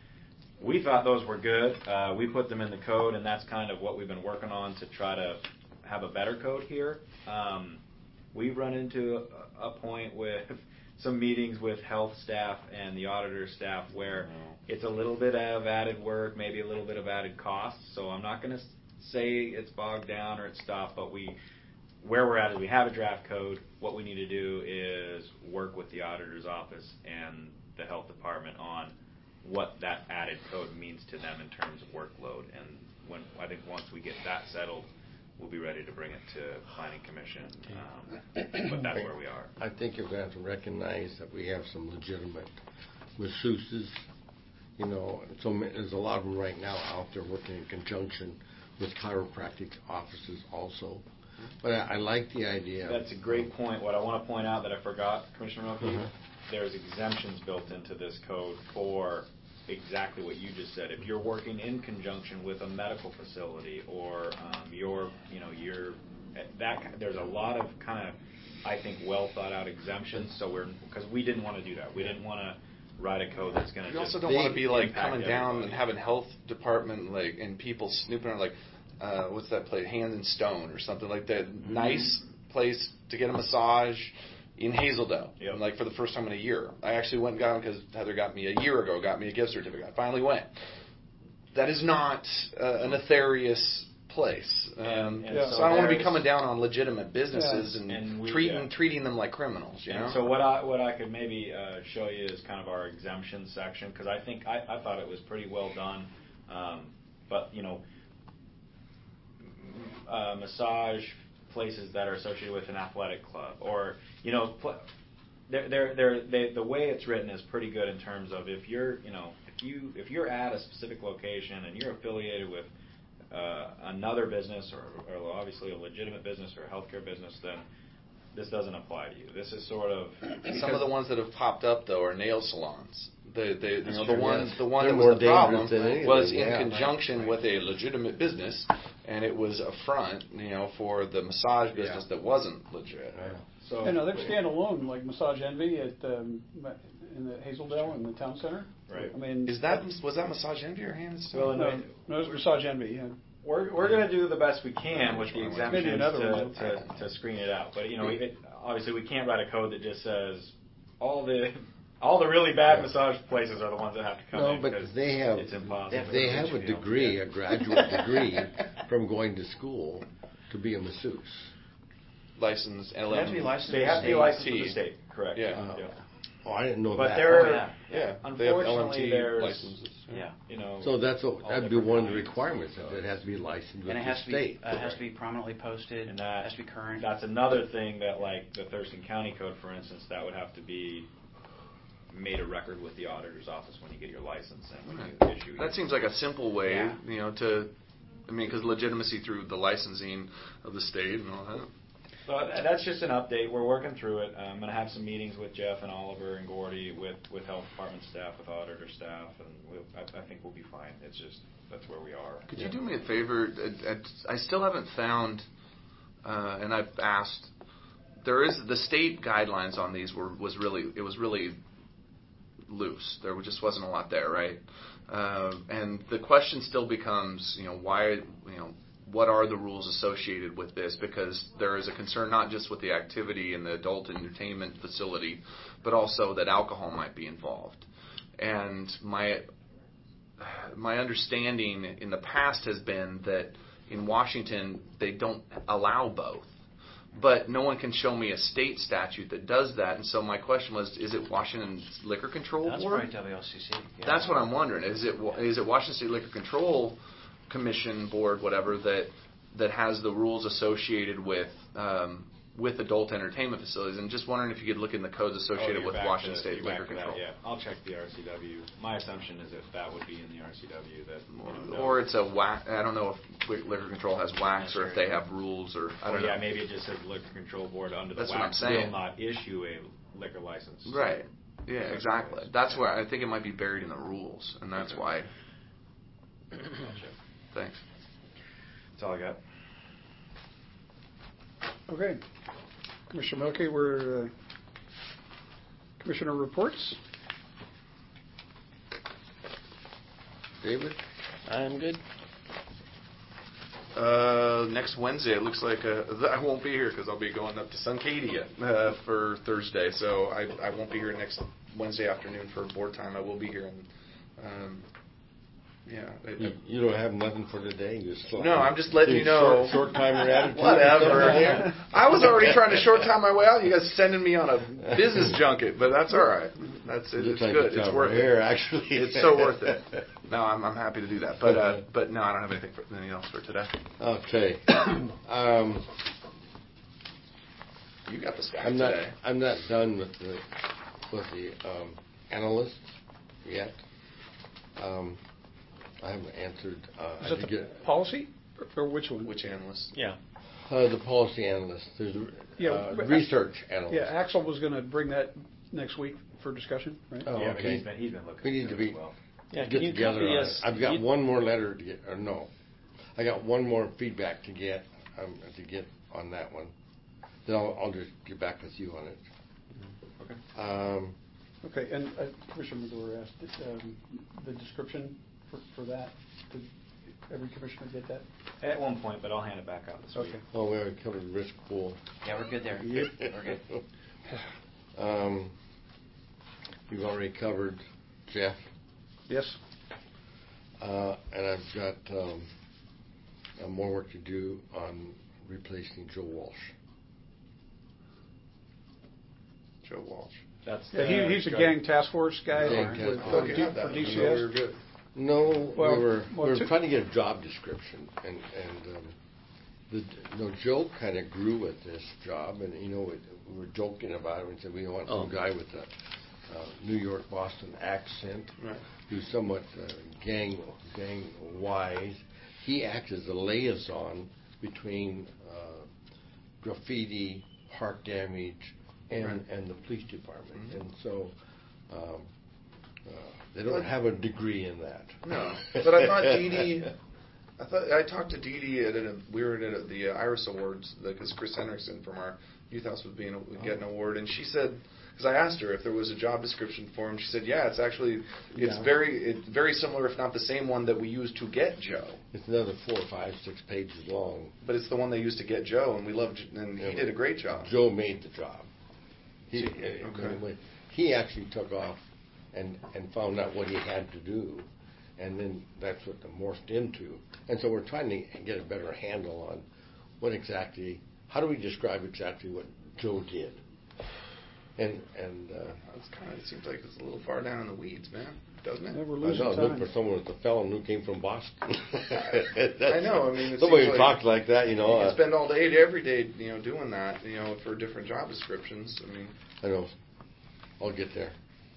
Speaker 4: We thought those were good. Uh, we put them in the code, and that's kind of what we've been working on to try to have a better code here. Um, we've run into a, a point with some meetings with health staff and the auditor staff where it's a little bit of added work, maybe a little bit of added cost. So I'm not going to say it's bogged down or it's stopped, but we, where we're at is we have a draft code. What we need to do is work with the auditor's office and the health department on
Speaker 8: what that added code means to them in terms of workload. And when I think once we get that settled, we'll be ready to bring it to Planning Commission. Um, but that's where we are.
Speaker 3: I think you're going to have to recognize that we have some legitimate masseuses. You know, so ma- there's a lot of them right now out there working in conjunction with chiropractic offices also. But I, I like the idea.
Speaker 8: That's a great point. What I want to point out that I forgot, Commissioner Milky,
Speaker 3: Uh-huh.
Speaker 8: there's exemptions built into this code for exactly what you just said. If you're working in conjunction with a medical facility or um, you're, you know, you're that there's a lot of kind of, I think, well thought out exemptions. So we're because we didn't want to do that. We didn't want to write a code that's going to
Speaker 2: You
Speaker 8: just
Speaker 2: also don't want to be like
Speaker 8: impact
Speaker 2: coming down
Speaker 8: everybody.
Speaker 2: and having health department like and people snooping around like uh, what's that place, Hand and Stone or something like that.
Speaker 8: Mm-hmm.
Speaker 2: Nice place to get a massage in Hazeldale.
Speaker 8: Yep.
Speaker 2: Like for the first time in a year. I actually went and got them because Heather got me a year ago, got me a gift certificate. I finally went. That is not uh, a nefarious place. Um,
Speaker 8: And- and
Speaker 1: Yeah.
Speaker 2: so, I don't want to be
Speaker 8: there's-
Speaker 2: coming down on legitimate businesses
Speaker 1: Yeah.
Speaker 2: and,
Speaker 8: And we-
Speaker 2: treating
Speaker 8: yeah.
Speaker 2: treating them like criminals. You know.
Speaker 8: And so what I what I could maybe uh, show you is kind of our exemption section because I think I, I thought it was pretty well done, um, but you know, uh, massage places that are associated with an athletic club or you know, pl- they're, they're, they're, they, the way it's written is pretty good in terms of if you're you know if you if you're at a specific location and you're affiliated with uh, another business or, or obviously a legitimate business or a healthcare business, then this doesn't apply to you. This is sort of
Speaker 2: Some of the ones that have popped up though are nail salons. The, the, you know, the
Speaker 3: true,
Speaker 2: one,
Speaker 3: yes.
Speaker 2: the one
Speaker 3: They're
Speaker 2: that
Speaker 3: more
Speaker 2: was the problem
Speaker 3: dangerous than anything,
Speaker 2: was in
Speaker 3: yeah.
Speaker 2: conjunction with a legitimate business, and it was a front, you know, for the massage business
Speaker 3: Yeah.
Speaker 2: that wasn't legit.
Speaker 8: so.
Speaker 1: You know, they're standalone, like Massage Envy at, um, in the Hazeldale in the town center.
Speaker 8: Right.
Speaker 1: I mean.
Speaker 2: Is that was that Massage Envy or Hand and Stone?
Speaker 8: Well,
Speaker 1: No, no, it was Massage Envy, yeah.
Speaker 8: We're we're going to do the best we can with the
Speaker 2: Maybe
Speaker 8: exemptions
Speaker 1: another
Speaker 8: to,
Speaker 1: one.
Speaker 8: to to screen it out. But you know, it, obviously we can't write a code that just says all the all the really bad massage places are the ones that have to come
Speaker 3: No,
Speaker 8: in
Speaker 3: but
Speaker 8: because
Speaker 3: they have
Speaker 8: it's impossible.
Speaker 3: they have a degree, a graduate degree from going to school to be a masseuse.
Speaker 2: Licensed L
Speaker 6: They
Speaker 2: M.
Speaker 6: have to be licensed.
Speaker 8: They have to be
Speaker 6: State.
Speaker 8: licensed with the state, correct?
Speaker 2: Yeah.
Speaker 3: Uh, Oh, I didn't know
Speaker 8: But
Speaker 3: that.
Speaker 8: they're
Speaker 6: Oh, yeah.
Speaker 2: Yeah, they have L M
Speaker 8: unfortunately
Speaker 2: T
Speaker 8: there's
Speaker 2: licenses.
Speaker 6: Yeah.
Speaker 8: you know
Speaker 3: So that's what,
Speaker 8: all
Speaker 3: that'd be
Speaker 8: different
Speaker 3: one of the
Speaker 8: kinds.
Speaker 3: requirements, that it has to be licensed with
Speaker 6: And it
Speaker 3: the
Speaker 6: has to be,
Speaker 3: state.
Speaker 6: uh, it has to be prominently posted,
Speaker 8: And that-
Speaker 6: has to be current.
Speaker 8: That's another thing that, like the Thurston County Code, for instance, that would have to be made a record with the auditor's office when you get your license and when you issue.
Speaker 2: That seems like a simple way,
Speaker 6: Yeah.
Speaker 2: you know, to, I mean, because legitimacy through the licensing of the state and all that.
Speaker 8: So th- that's just an update. We're working through it. I'm going to have some meetings with Jeff and Oliver and Gordy, with, with health department staff, with auditor staff, and we'll, I, I think we'll be fine. It's just that's where we are.
Speaker 2: Could you do me a favor? I, I, I still haven't found, uh, and I've asked. There is the state guidelines on these were was really it was really loose. There just wasn't a lot there, right? Uh, and the question still becomes, you know, why, you know, what are the rules associated with this? Because there is a concern not just with the activity in the adult entertainment facility, but also that alcohol might be involved. And my my understanding in the past has been that in Washington they don't allow both. But no one can show me a state statute that does that. And so my question was, is it Washington's Liquor Control
Speaker 6: That's
Speaker 2: Board?
Speaker 6: probably W L C C. Yeah.
Speaker 2: That's what I'm wondering. Is it is it Washington State Liquor Control Commission Board, whatever, that that has the rules associated with um, with adult entertainment facilities? And just wondering if you could look in the codes associated
Speaker 8: Oh, you're
Speaker 2: with
Speaker 8: back
Speaker 2: Washington
Speaker 8: to-
Speaker 2: State
Speaker 8: you're back
Speaker 2: Liquor
Speaker 8: to that,
Speaker 2: Control.
Speaker 8: Yeah, I'll check the R C W. My assumption is if that would be in the R C W, that you know,
Speaker 2: Or it's a whack. I don't know if Li- Liquor Control has wax or if they have rules or I
Speaker 8: or
Speaker 2: don't
Speaker 8: yeah,
Speaker 2: know.
Speaker 8: maybe it just says liquor control board under the
Speaker 2: That's what I'm
Speaker 8: wax
Speaker 2: saying.
Speaker 8: will not issue a liquor license.
Speaker 2: Right. Yeah, exactly. That's where I think it might be buried in the rules, and that's why.
Speaker 8: Gotcha.
Speaker 2: Thanks.
Speaker 8: That's all I got.
Speaker 1: Okay. Commissioner Milky, we're, uh, Commissioner reports.
Speaker 3: David?
Speaker 5: I'm good.
Speaker 2: Uh, next Wednesday, it looks like uh, I won't be here because I'll be going up to Suncadia uh, for Thursday. So I, I won't be here next Wednesday afternoon for board time. I will be here. And, um, yeah. It,
Speaker 3: You, you don't have nothing for today? You just
Speaker 2: No, I'm just letting you know.
Speaker 3: Short, short time your attitude.
Speaker 2: Whatever. I was already trying to short time my way out. You guys sending me on a business junket, but that's all right. That's it.
Speaker 3: Looks
Speaker 2: It's
Speaker 3: like
Speaker 2: good.
Speaker 3: it's
Speaker 2: It's
Speaker 3: over
Speaker 2: worth
Speaker 3: here,
Speaker 2: it.
Speaker 3: actually.
Speaker 2: It's so worth it. No, I'm, I'm happy to do that. But uh, but no, I don't have anything for, anything else for today.
Speaker 3: Okay. Um,
Speaker 2: You got the stack
Speaker 3: I'm not.
Speaker 2: today.
Speaker 3: I'm not done with the with the um, analysts yet. Um, I haven't answered. Uh,
Speaker 1: Is
Speaker 3: I
Speaker 1: it the
Speaker 3: did get,
Speaker 1: policy, or or which one?
Speaker 2: Which analyst?
Speaker 5: Yeah.
Speaker 3: uh, the policy analyst. There's a
Speaker 1: Yeah,
Speaker 3: uh,
Speaker 1: but-
Speaker 3: research analyst.
Speaker 1: Yeah, Axel was going to bring that next week for discussion, right?
Speaker 3: Oh,
Speaker 8: yeah, but
Speaker 3: okay.
Speaker 8: he's been he's been looking.
Speaker 3: We need
Speaker 8: through
Speaker 3: to
Speaker 8: it
Speaker 3: be
Speaker 8: as well.
Speaker 5: Yeah,
Speaker 3: get
Speaker 5: can you
Speaker 3: together.
Speaker 5: copy
Speaker 3: on
Speaker 5: us?
Speaker 3: it. I've got
Speaker 5: you-
Speaker 3: one more letter to get, or no, I got one more feedback to get um, to get on that one. Then I'll, I'll just get back with you on it.
Speaker 8: Okay.
Speaker 3: Um,
Speaker 1: Okay, and uh, Commissioner Medora asked um, the description for, for that. Did every commissioner get that?
Speaker 8: At one point, but I'll hand it back out this week.
Speaker 1: Okay.
Speaker 3: oh, we already covered risk pool.
Speaker 6: Yeah, we're good there.
Speaker 1: Yep.
Speaker 6: We're good.
Speaker 3: Um, we've already covered Jeff,
Speaker 1: Yes.
Speaker 3: uh, and I've got um, uh, more work to do on replacing Joe Walsh.
Speaker 2: Joe Walsh.
Speaker 8: That's
Speaker 1: Yeah,
Speaker 8: the
Speaker 1: he, he's a
Speaker 8: drug-
Speaker 1: gang task force guy
Speaker 3: Gang
Speaker 1: with,
Speaker 3: task
Speaker 1: uh,
Speaker 3: force.
Speaker 1: D-
Speaker 2: Okay, have that.
Speaker 1: for D
Speaker 2: I
Speaker 1: C
Speaker 2: didn't know we were
Speaker 1: S.
Speaker 2: good.
Speaker 3: No,
Speaker 1: Well,
Speaker 3: we were
Speaker 1: well,
Speaker 3: we were
Speaker 1: to-
Speaker 3: trying to get a job description, and and um, the you know Joe kind of grew with this job, and you know we, we were joking about it. We said we want some
Speaker 5: Oh.
Speaker 3: guy with a uh, New York Boston accent,
Speaker 2: Right.
Speaker 3: who's somewhat uh, gang gang wise. He acts as a liaison between uh, graffiti, park damage, and
Speaker 2: Right.
Speaker 3: and the police department,
Speaker 2: Mhm.
Speaker 3: and so. Um, uh, they don't
Speaker 2: But-
Speaker 3: have a degree in that.
Speaker 2: No, but I thought Dee Dee. I thought I talked to Dee Dee at a, we were at a, the uh, Iris Awards because Chris Henriksen from our youth house was being would get an award, and she said, because I asked her if there was a job description for him, she said, yeah, it's actually it's
Speaker 3: Yeah.
Speaker 2: very it's very similar, if not the same one that we used to get Joe,
Speaker 3: It's another four, five, six pages long.
Speaker 2: but it's the one they used to get Joe, and we loved, and he
Speaker 3: Yeah,
Speaker 2: did a great job.
Speaker 3: Joe made the job. He,
Speaker 2: See,
Speaker 3: uh,
Speaker 2: okay.
Speaker 3: when- he actually took off and, and found out what he had to do, and then that's what the morphed into. And so we're trying to get a better handle on what exactly, how do we describe exactly what Joe did? And and uh,
Speaker 2: That's kind of it seems like it's a little far down in the weeds, man, doesn't
Speaker 1: Yeah,
Speaker 2: it?
Speaker 1: we're
Speaker 3: I
Speaker 1: losing
Speaker 3: know, look
Speaker 1: time.
Speaker 3: for someone with a felon who came from Boston.
Speaker 2: I know, I mean, it
Speaker 3: somebody
Speaker 2: seems
Speaker 3: who
Speaker 2: like
Speaker 3: talked like that, you know.
Speaker 2: You can
Speaker 3: uh,
Speaker 2: spend all day, every day, you know, doing that, you know, for different job descriptions. I mean,
Speaker 3: I know. I'll get there.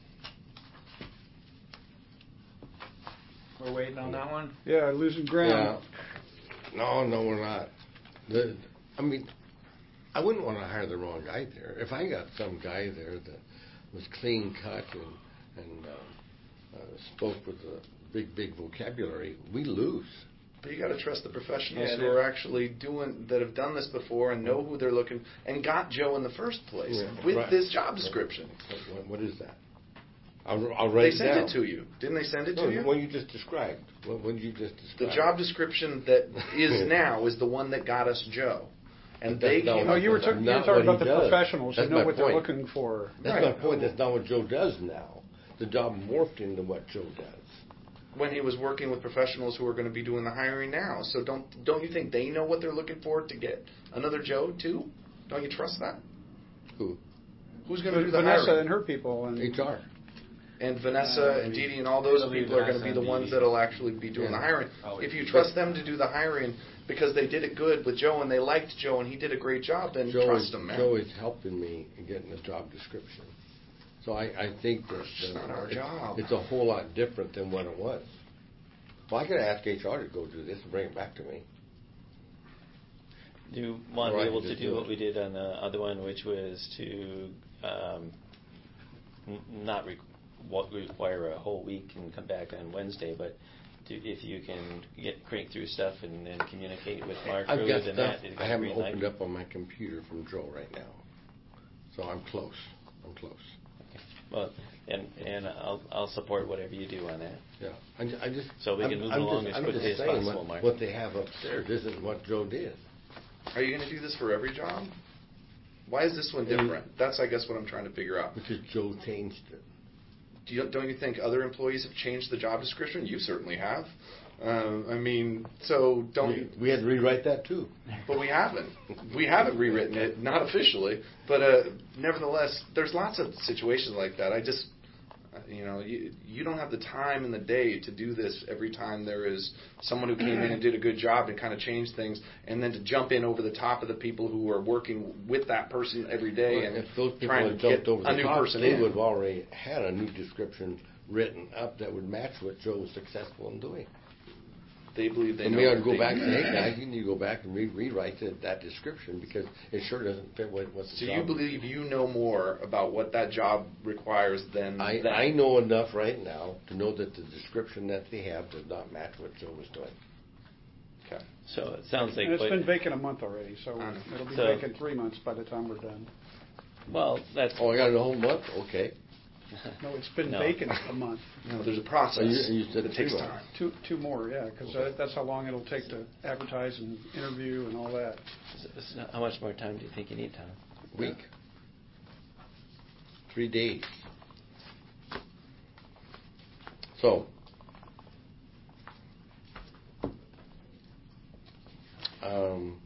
Speaker 8: We're waiting on that one.
Speaker 1: Yeah, losing ground.
Speaker 3: Yeah. No, no, we're not. The, I mean, I wouldn't want to hire the wrong guy there. If I got some guy there that was clean cut and, and uh, uh, spoke with a big, big vocabulary, we lose.
Speaker 2: but you got to trust the professionals
Speaker 8: Yeah,
Speaker 2: who
Speaker 8: they-
Speaker 2: are actually doing that have done this before and know who they're looking and got Joe in the first place
Speaker 3: Yeah,
Speaker 2: with
Speaker 3: right.
Speaker 2: this job description.
Speaker 3: What, what, what is that? I'll, I'll write
Speaker 2: They
Speaker 3: it
Speaker 2: sent
Speaker 3: down.
Speaker 2: it to you, didn't they? Send it
Speaker 3: No,
Speaker 2: to you.
Speaker 3: the one you just described. What, what did you just
Speaker 2: The
Speaker 3: describe?
Speaker 2: job description that is now is the one that got us Joe, and
Speaker 3: But
Speaker 2: they
Speaker 3: that's not
Speaker 2: came
Speaker 1: No,
Speaker 2: up
Speaker 1: you were,
Speaker 2: with
Speaker 1: ta-
Speaker 2: it.
Speaker 1: you were
Speaker 3: Not
Speaker 1: talking
Speaker 3: what
Speaker 1: about
Speaker 3: he
Speaker 1: the
Speaker 3: does.
Speaker 1: professionals who
Speaker 3: That's
Speaker 1: know
Speaker 3: my
Speaker 1: what they're
Speaker 3: point.
Speaker 1: looking for.
Speaker 3: That's
Speaker 2: Right.
Speaker 3: my point. That's not what Joe does now. The job morphed into what Joe does.
Speaker 2: when he was working with professionals who are going to be doing the hiring now. So don't don't you think they know what they're looking for to get another Joe too? Don't you trust that?
Speaker 3: Who?
Speaker 2: Who's going to do the
Speaker 1: Vanessa
Speaker 2: hiring?
Speaker 1: and her people. And
Speaker 3: H R.
Speaker 2: And Vanessa
Speaker 8: Uh,
Speaker 2: and
Speaker 8: we-
Speaker 2: Dee Dee and all those
Speaker 8: it'll be
Speaker 2: people are going to be
Speaker 8: Vanessa
Speaker 2: the
Speaker 8: and
Speaker 2: ones
Speaker 8: Dee Dee.
Speaker 2: that'll actually be doing
Speaker 3: Yeah.
Speaker 2: the hiring.
Speaker 8: Oh,
Speaker 2: If you
Speaker 8: but-
Speaker 2: trust them to do the hiring because they did it good with Joe and they liked Joe and he did a great job, then
Speaker 3: Joe
Speaker 2: trust
Speaker 3: is,
Speaker 2: him, man.
Speaker 3: Joe is helping me in getting the job description. So I, I think that
Speaker 2: It's
Speaker 3: uh,
Speaker 2: not our
Speaker 3: it's,
Speaker 2: job.
Speaker 3: it's a whole lot different than what it was. Well, I could ask H R to go do this and bring it back to me.
Speaker 5: Do you want to
Speaker 3: Or I
Speaker 5: be able
Speaker 3: can
Speaker 5: to
Speaker 3: just
Speaker 5: do
Speaker 3: do
Speaker 5: what
Speaker 3: it.
Speaker 5: we did on the other one, which was to um, n- not re- what require a whole week and come back on Wednesday, but do, if you can get crank through stuff and then communicate with Mark
Speaker 3: I've
Speaker 5: Ruth
Speaker 3: got
Speaker 5: and
Speaker 3: stuff
Speaker 5: that. it'd
Speaker 3: I
Speaker 5: be
Speaker 3: haven't
Speaker 5: green light.
Speaker 3: opened up on my computer from Joe right now. So I'm close. I'm close.
Speaker 5: Okay. Well, and and I'll I'll support whatever you do on that.
Speaker 3: Yeah. I, ju- I just
Speaker 5: So we
Speaker 3: I'm,
Speaker 5: can move
Speaker 3: I'm
Speaker 5: along
Speaker 3: just,
Speaker 5: as
Speaker 3: I'm
Speaker 5: quickly
Speaker 3: just
Speaker 5: as
Speaker 3: saying
Speaker 5: possible,
Speaker 3: what,
Speaker 5: Mark.
Speaker 3: what they have upstairs isn't what Joe did.
Speaker 2: Are you going to do this for every job? Why is this one
Speaker 3: Mm.
Speaker 2: different? That's, I guess, what I'm trying to figure out.
Speaker 3: Because Joe changed it.
Speaker 2: Do you, don't you think other employees have changed the job description? You certainly have. Uh, I mean, so don't.
Speaker 3: We, we had to rewrite that too.
Speaker 2: But we haven't. We haven't rewritten it, not officially. But uh, nevertheless, there's lots of situations like that. I just, You know, you, you don't have the time in the day to do this every time there is someone who came in and did a good job and kind of changed things, and then to jump in over the top of the people who are working with that person every day
Speaker 3: Well,
Speaker 2: and
Speaker 3: if those people
Speaker 2: trying
Speaker 3: had
Speaker 2: to get
Speaker 3: jumped over
Speaker 2: a
Speaker 3: the
Speaker 2: new
Speaker 3: top,
Speaker 2: person
Speaker 3: they
Speaker 2: in.
Speaker 3: would have already had a new description written up that would match what Joe was successful in doing.
Speaker 2: They believe they
Speaker 3: And
Speaker 2: know.
Speaker 3: we ought to
Speaker 2: what
Speaker 3: go
Speaker 2: they
Speaker 3: back and
Speaker 2: do.
Speaker 3: say, hey guys, you need to go back and re- rewrite that, that description because it sure doesn't fit what, what's the
Speaker 2: So
Speaker 3: job.
Speaker 2: you believe you know more about what that job requires than
Speaker 3: I,
Speaker 2: them.
Speaker 3: I know enough right now to know that the description that they have does not match what Joe was doing.
Speaker 2: Okay.
Speaker 5: So it sounds like
Speaker 1: And it's
Speaker 5: what-
Speaker 1: been vacant a month already, so
Speaker 2: I know.
Speaker 1: it'll be
Speaker 5: So-
Speaker 1: vacant three months by the time we're done.
Speaker 5: well, that's
Speaker 3: Oh, I got a whole month? Okay.
Speaker 1: No, it's been
Speaker 5: No.
Speaker 1: vacant a month.
Speaker 2: No, there's a process
Speaker 3: Oh, you- you said
Speaker 2: that takes
Speaker 3: two
Speaker 2: time.
Speaker 3: months.
Speaker 1: Two, two more, yeah, because that's how long it'll take to advertise and interview and all that.
Speaker 5: so how much more time do you think you need, Tom?
Speaker 3: Week. Three days. So, um,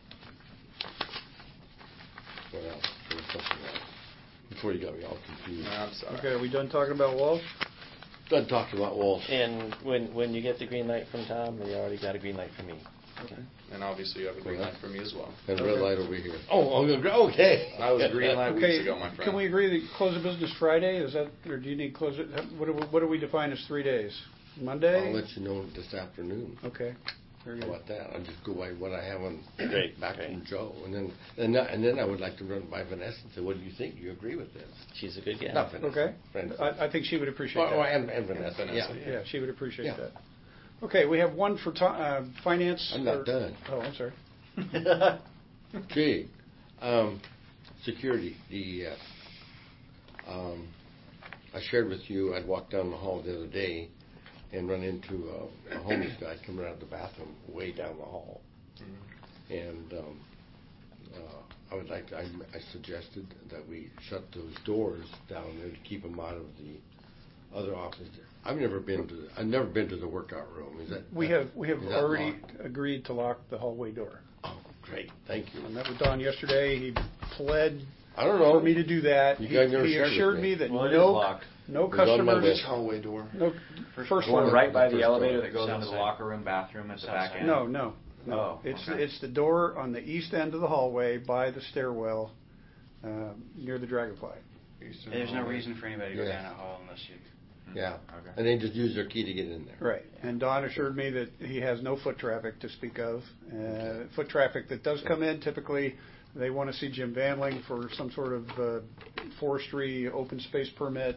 Speaker 3: what else? There was something else. Before you got me all confused.
Speaker 2: No, I'm sorry.
Speaker 1: Okay, are we done talking about Walsh?
Speaker 3: Done talking about Walsh.
Speaker 5: And when when you get the green light from Tom, you already got a green light from me. Okay.
Speaker 2: And obviously you have a green light from me as well.
Speaker 3: And red
Speaker 1: Okay.
Speaker 3: light over here. Oh, okay.
Speaker 2: I was green light weeks
Speaker 1: Okay,
Speaker 2: ago, my friend.
Speaker 1: can we agree that close of business Friday, is that, or do you need close it, what do we, what do we define as three days? Monday?
Speaker 3: I'll let you know this afternoon.
Speaker 1: Okay, very
Speaker 3: How
Speaker 1: good.
Speaker 3: about that? I'll just go by what I have on
Speaker 5: Great,
Speaker 3: back
Speaker 5: great.
Speaker 3: from Joe, and then and, that, and then I would like to run it by Vanessa and say, what do you think? Do you agree with this?
Speaker 5: She's a good gal.
Speaker 3: Not Vanessa.
Speaker 1: Okay,
Speaker 3: Friend.
Speaker 1: I, I think she would appreciate
Speaker 3: Oh, oh,
Speaker 1: that.
Speaker 3: and, and Vanessa.
Speaker 2: Vanessa,
Speaker 3: Yeah.
Speaker 1: Yeah, she would appreciate
Speaker 3: Yeah.
Speaker 1: that. Okay, we have one for to- uh, finance.
Speaker 3: I'm not
Speaker 1: or-
Speaker 3: done.
Speaker 1: Oh, I'm sorry.
Speaker 3: Okay. Um, security, D E S. Um, I shared with you, I'd walked down the hall the other day and run into a, a homeless guy coming out of the bathroom way down the hall. And um, uh, I would like to, I, I suggested that we shut those doors down there to keep him out of the other office. I've never been to, I've never been to the workout room. Is that?
Speaker 1: We have, we have
Speaker 3: is that
Speaker 1: already
Speaker 3: locked?
Speaker 1: agreed to lock the hallway door.
Speaker 3: Oh, great. Thank you.
Speaker 1: I met with Don yesterday, he pled
Speaker 3: I don't know.
Speaker 1: for me to do that.
Speaker 3: You
Speaker 1: He
Speaker 3: guys never
Speaker 1: he
Speaker 3: shared with
Speaker 1: assured
Speaker 3: me.
Speaker 1: me that
Speaker 8: Well, it is
Speaker 1: no,
Speaker 8: locked.
Speaker 1: no
Speaker 3: It was on my
Speaker 1: customers,
Speaker 3: list.
Speaker 2: Hallway door.
Speaker 1: no,
Speaker 6: First
Speaker 1: first
Speaker 8: The one
Speaker 1: floor.
Speaker 8: right by the
Speaker 3: First
Speaker 8: elevator
Speaker 3: door.
Speaker 8: that goes
Speaker 6: South
Speaker 8: into the
Speaker 6: side.
Speaker 8: locker room bathroom at the
Speaker 6: South
Speaker 8: back
Speaker 6: side.
Speaker 8: end.
Speaker 1: No, no, no.
Speaker 8: Oh,
Speaker 1: It's,
Speaker 8: okay.
Speaker 1: it's the door on the east end of the hallway by the stairwell, uh, near the Dragonfly.
Speaker 6: There's no reason for anybody to go
Speaker 3: Yeah.
Speaker 6: down that hall unless you.
Speaker 3: Yeah.
Speaker 8: Okay.
Speaker 3: And they just use their key to get in there.
Speaker 1: Right, and Don assured me that he has no foot traffic to speak of. Uh, foot traffic that does come in, typically, they want to see Jim Vanling for some sort of uh, forestry, open space permit,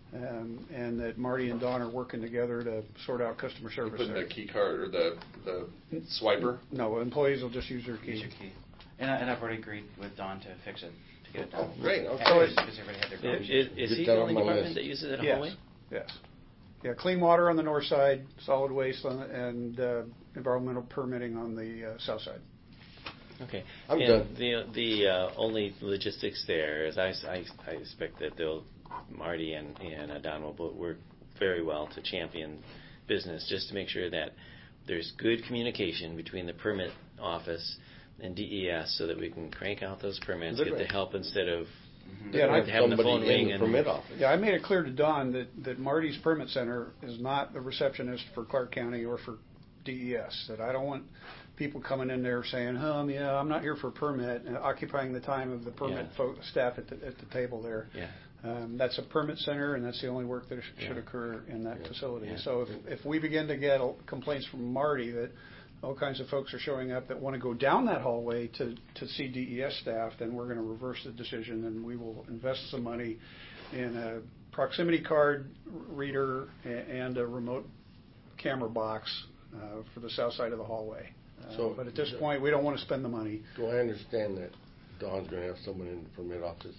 Speaker 1: um, and that Marty and Don are working together to sort out customer
Speaker 2: You
Speaker 1: service
Speaker 2: put in
Speaker 1: there.
Speaker 2: the key card or the the swiper.
Speaker 1: No, employees will just use their
Speaker 6: Use
Speaker 1: key.
Speaker 6: your key. And, I, and I've already agreed with Don to fix it, to get it done.
Speaker 3: Oh, great. Okay.
Speaker 1: So
Speaker 6: Because
Speaker 1: it's-
Speaker 6: everybody had their
Speaker 5: Is,
Speaker 6: conversation.
Speaker 5: is
Speaker 3: Get
Speaker 5: he
Speaker 3: that
Speaker 5: the
Speaker 3: on
Speaker 5: only
Speaker 3: my
Speaker 5: department
Speaker 3: list.
Speaker 5: that uses it
Speaker 1: Yes,
Speaker 5: hallway?
Speaker 1: yes. Yeah, clean water on the north side, solid waste on, the- and uh, environmental permitting on the uh, south side.
Speaker 5: Okay.
Speaker 3: I'm
Speaker 5: and
Speaker 3: done.
Speaker 5: The the uh, only logistics there is I, I, I expect that they'll Marty and and uh, Don will both work very well to champion business just to make sure that there's good communication between the permit office and D E S so that we can crank out those permits, get the
Speaker 3: Right.
Speaker 5: help instead of
Speaker 1: Yeah, and I-
Speaker 5: having the
Speaker 3: Somebody
Speaker 5: phone
Speaker 3: in
Speaker 5: ring
Speaker 3: the
Speaker 5: and
Speaker 3: permit office.
Speaker 1: Yeah, I made it clear to Don that, that Marty's Permit Center is not the receptionist for Clark County or for D E S. That I don't want people coming in there saying, um, yeah, I'm not here for a permit, and occupying the time of the permit
Speaker 5: Yeah.
Speaker 1: fo- staff at the, at the table there.
Speaker 5: yeah.
Speaker 1: Um, that's a permit center, and that's the only work that sh-
Speaker 5: Yeah.
Speaker 1: should occur in that
Speaker 3: Yeah.
Speaker 1: facility.
Speaker 5: Yeah.
Speaker 1: So if, if we begin to get complaints from Marty that all kinds of folks are showing up that want to go down that hallway to, to see D E S staff, then we're going to reverse the decision, and we will invest some money in a proximity card reader a- and a remote camera box uh, for the south side of the hallway. Uh,
Speaker 3: So-
Speaker 1: but at this point, we don't want to spend the money.
Speaker 3: Do I understand that Don's going to have someone in the permit office?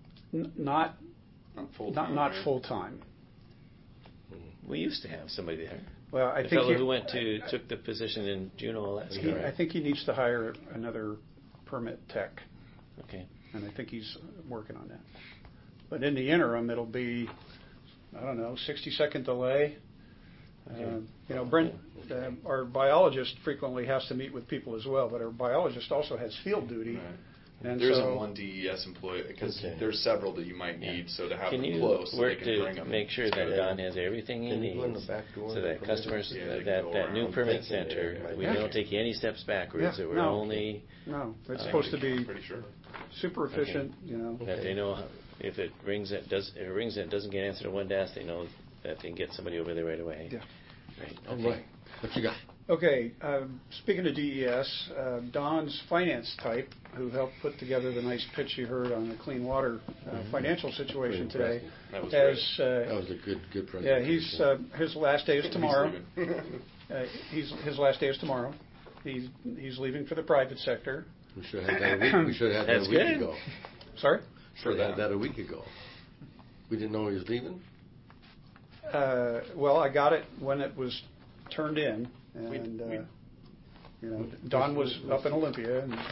Speaker 1: N- not
Speaker 2: Not full
Speaker 1: not
Speaker 2: time.
Speaker 1: not
Speaker 2: right?
Speaker 1: full time.
Speaker 5: We used to have somebody there.
Speaker 1: Well, I
Speaker 5: the
Speaker 1: think
Speaker 5: fellow
Speaker 1: he-
Speaker 5: who went to took the position in Juneau last
Speaker 1: He,
Speaker 5: year.
Speaker 1: I think he needs to hire another permit tech,
Speaker 5: Okay.
Speaker 1: and I think he's working on that. But in the interim, it'll be, I don't know, sixty second delay. Uh, you know, Brent, uh, our biologist frequently has to meet with people as well, but our biologist also has field duty.
Speaker 2: Right.
Speaker 1: And
Speaker 2: There
Speaker 1: so,
Speaker 2: isn't one D E S employee, because
Speaker 3: Okay.
Speaker 2: there's several that you might need, so to have
Speaker 5: Can
Speaker 2: them
Speaker 5: you
Speaker 2: close, so they
Speaker 5: work
Speaker 2: can bring
Speaker 5: to
Speaker 2: them.
Speaker 5: make sure that Don has everything he
Speaker 3: Can you go in
Speaker 5: needs,
Speaker 3: the back door
Speaker 5: so
Speaker 3: and
Speaker 5: that
Speaker 3: permit
Speaker 5: customers,
Speaker 2: Yeah, they can
Speaker 5: that,
Speaker 2: go
Speaker 5: that new
Speaker 2: around.
Speaker 5: permit
Speaker 3: Thinking
Speaker 5: center,
Speaker 3: that it
Speaker 5: we
Speaker 3: might-
Speaker 5: don't take any steps backwards,
Speaker 1: Yeah,
Speaker 5: that we're
Speaker 1: no.
Speaker 5: only,
Speaker 1: no, it's
Speaker 5: Uh,
Speaker 1: supposed to be
Speaker 2: Pretty sure.
Speaker 1: super efficient, you know.
Speaker 5: that they know how- if it rings, it does, if it rings and it doesn't get answered at one desk, they know that they can get somebody over there right away.
Speaker 1: Yeah.
Speaker 5: Right,
Speaker 3: All
Speaker 5: okay.
Speaker 3: right. What you got?
Speaker 1: Okay, um, speaking of D E S, uh, Don's finance type, who helped put together the nice pitch you heard on the clean water uh,
Speaker 3: Mhm.
Speaker 1: financial situation
Speaker 3: Pretty
Speaker 1: today,
Speaker 2: That was
Speaker 1: has,
Speaker 3: That
Speaker 1: uh,
Speaker 3: was a good, good
Speaker 1: yeah,
Speaker 3: presentation.
Speaker 1: he's, uh, his last day is tomorrow.
Speaker 2: He's leaving.
Speaker 1: Uh, he's, his last day is tomorrow. He's, he's leaving for the private sector.
Speaker 3: We should have had that a week, we should have had that
Speaker 5: That's
Speaker 3: a week
Speaker 5: good.
Speaker 3: ago.
Speaker 1: Sorry?
Speaker 3: Should have had that a week ago. We didn't know he was leaving?
Speaker 1: Uh, well, I got it when it was turned in,
Speaker 2: We-
Speaker 1: and,
Speaker 2: we-
Speaker 1: uh, you know, Don was up in Olympia, and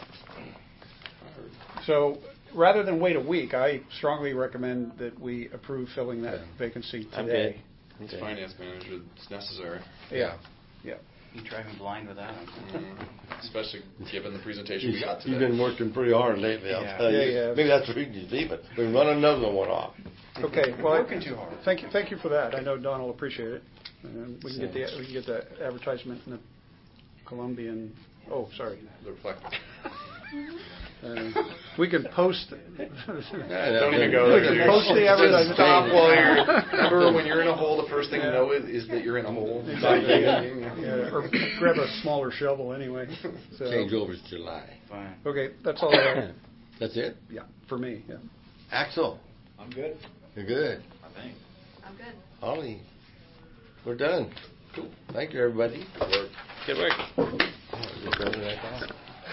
Speaker 1: so rather than wait a week, I strongly recommend that we approve filling that
Speaker 3: Yeah.
Speaker 1: vacancy
Speaker 5: I'm
Speaker 1: today.
Speaker 5: good.
Speaker 2: It's
Speaker 5: Okay.
Speaker 2: finance manager, it's necessary.
Speaker 1: Yeah, yeah.
Speaker 6: You drive me blind with that one.
Speaker 2: Mm, Especially given the presentation we
Speaker 3: He's,
Speaker 2: got
Speaker 3: he's
Speaker 2: today.
Speaker 3: been working pretty hard lately, I'll
Speaker 6: Yeah.
Speaker 3: tell you.
Speaker 1: Yeah, yeah.
Speaker 3: Maybe that's the reason he's leaving. We run another one off.
Speaker 1: Okay, well, I-
Speaker 6: Working too hard.
Speaker 1: Thank you, thank you for that. I know Don will appreciate it. And we can get the, we can get the advertisement in the Columbian, oh, sorry.
Speaker 2: The reflector.
Speaker 1: Uh, We can post.
Speaker 2: Don't even go
Speaker 1: We
Speaker 2: there.
Speaker 1: can post the advertisement.
Speaker 2: Stop while you're, remember when you're in a hole, the first thing you know is, is that you're in a hole.
Speaker 1: Exactly, yeah. Yeah, or grab a smaller shovel anyway. So,
Speaker 3: Change over to July.
Speaker 6: Fine.
Speaker 1: okay, that's all I have.
Speaker 3: That's it?
Speaker 1: Yeah, for me, yeah.
Speaker 3: Axel,
Speaker 8: I'm good,
Speaker 3: you're good.
Speaker 8: I think.
Speaker 7: I'm good.
Speaker 3: Holly, we're done. Cool. Thank you, everybody.
Speaker 5: Good work.
Speaker 3: You're done right now?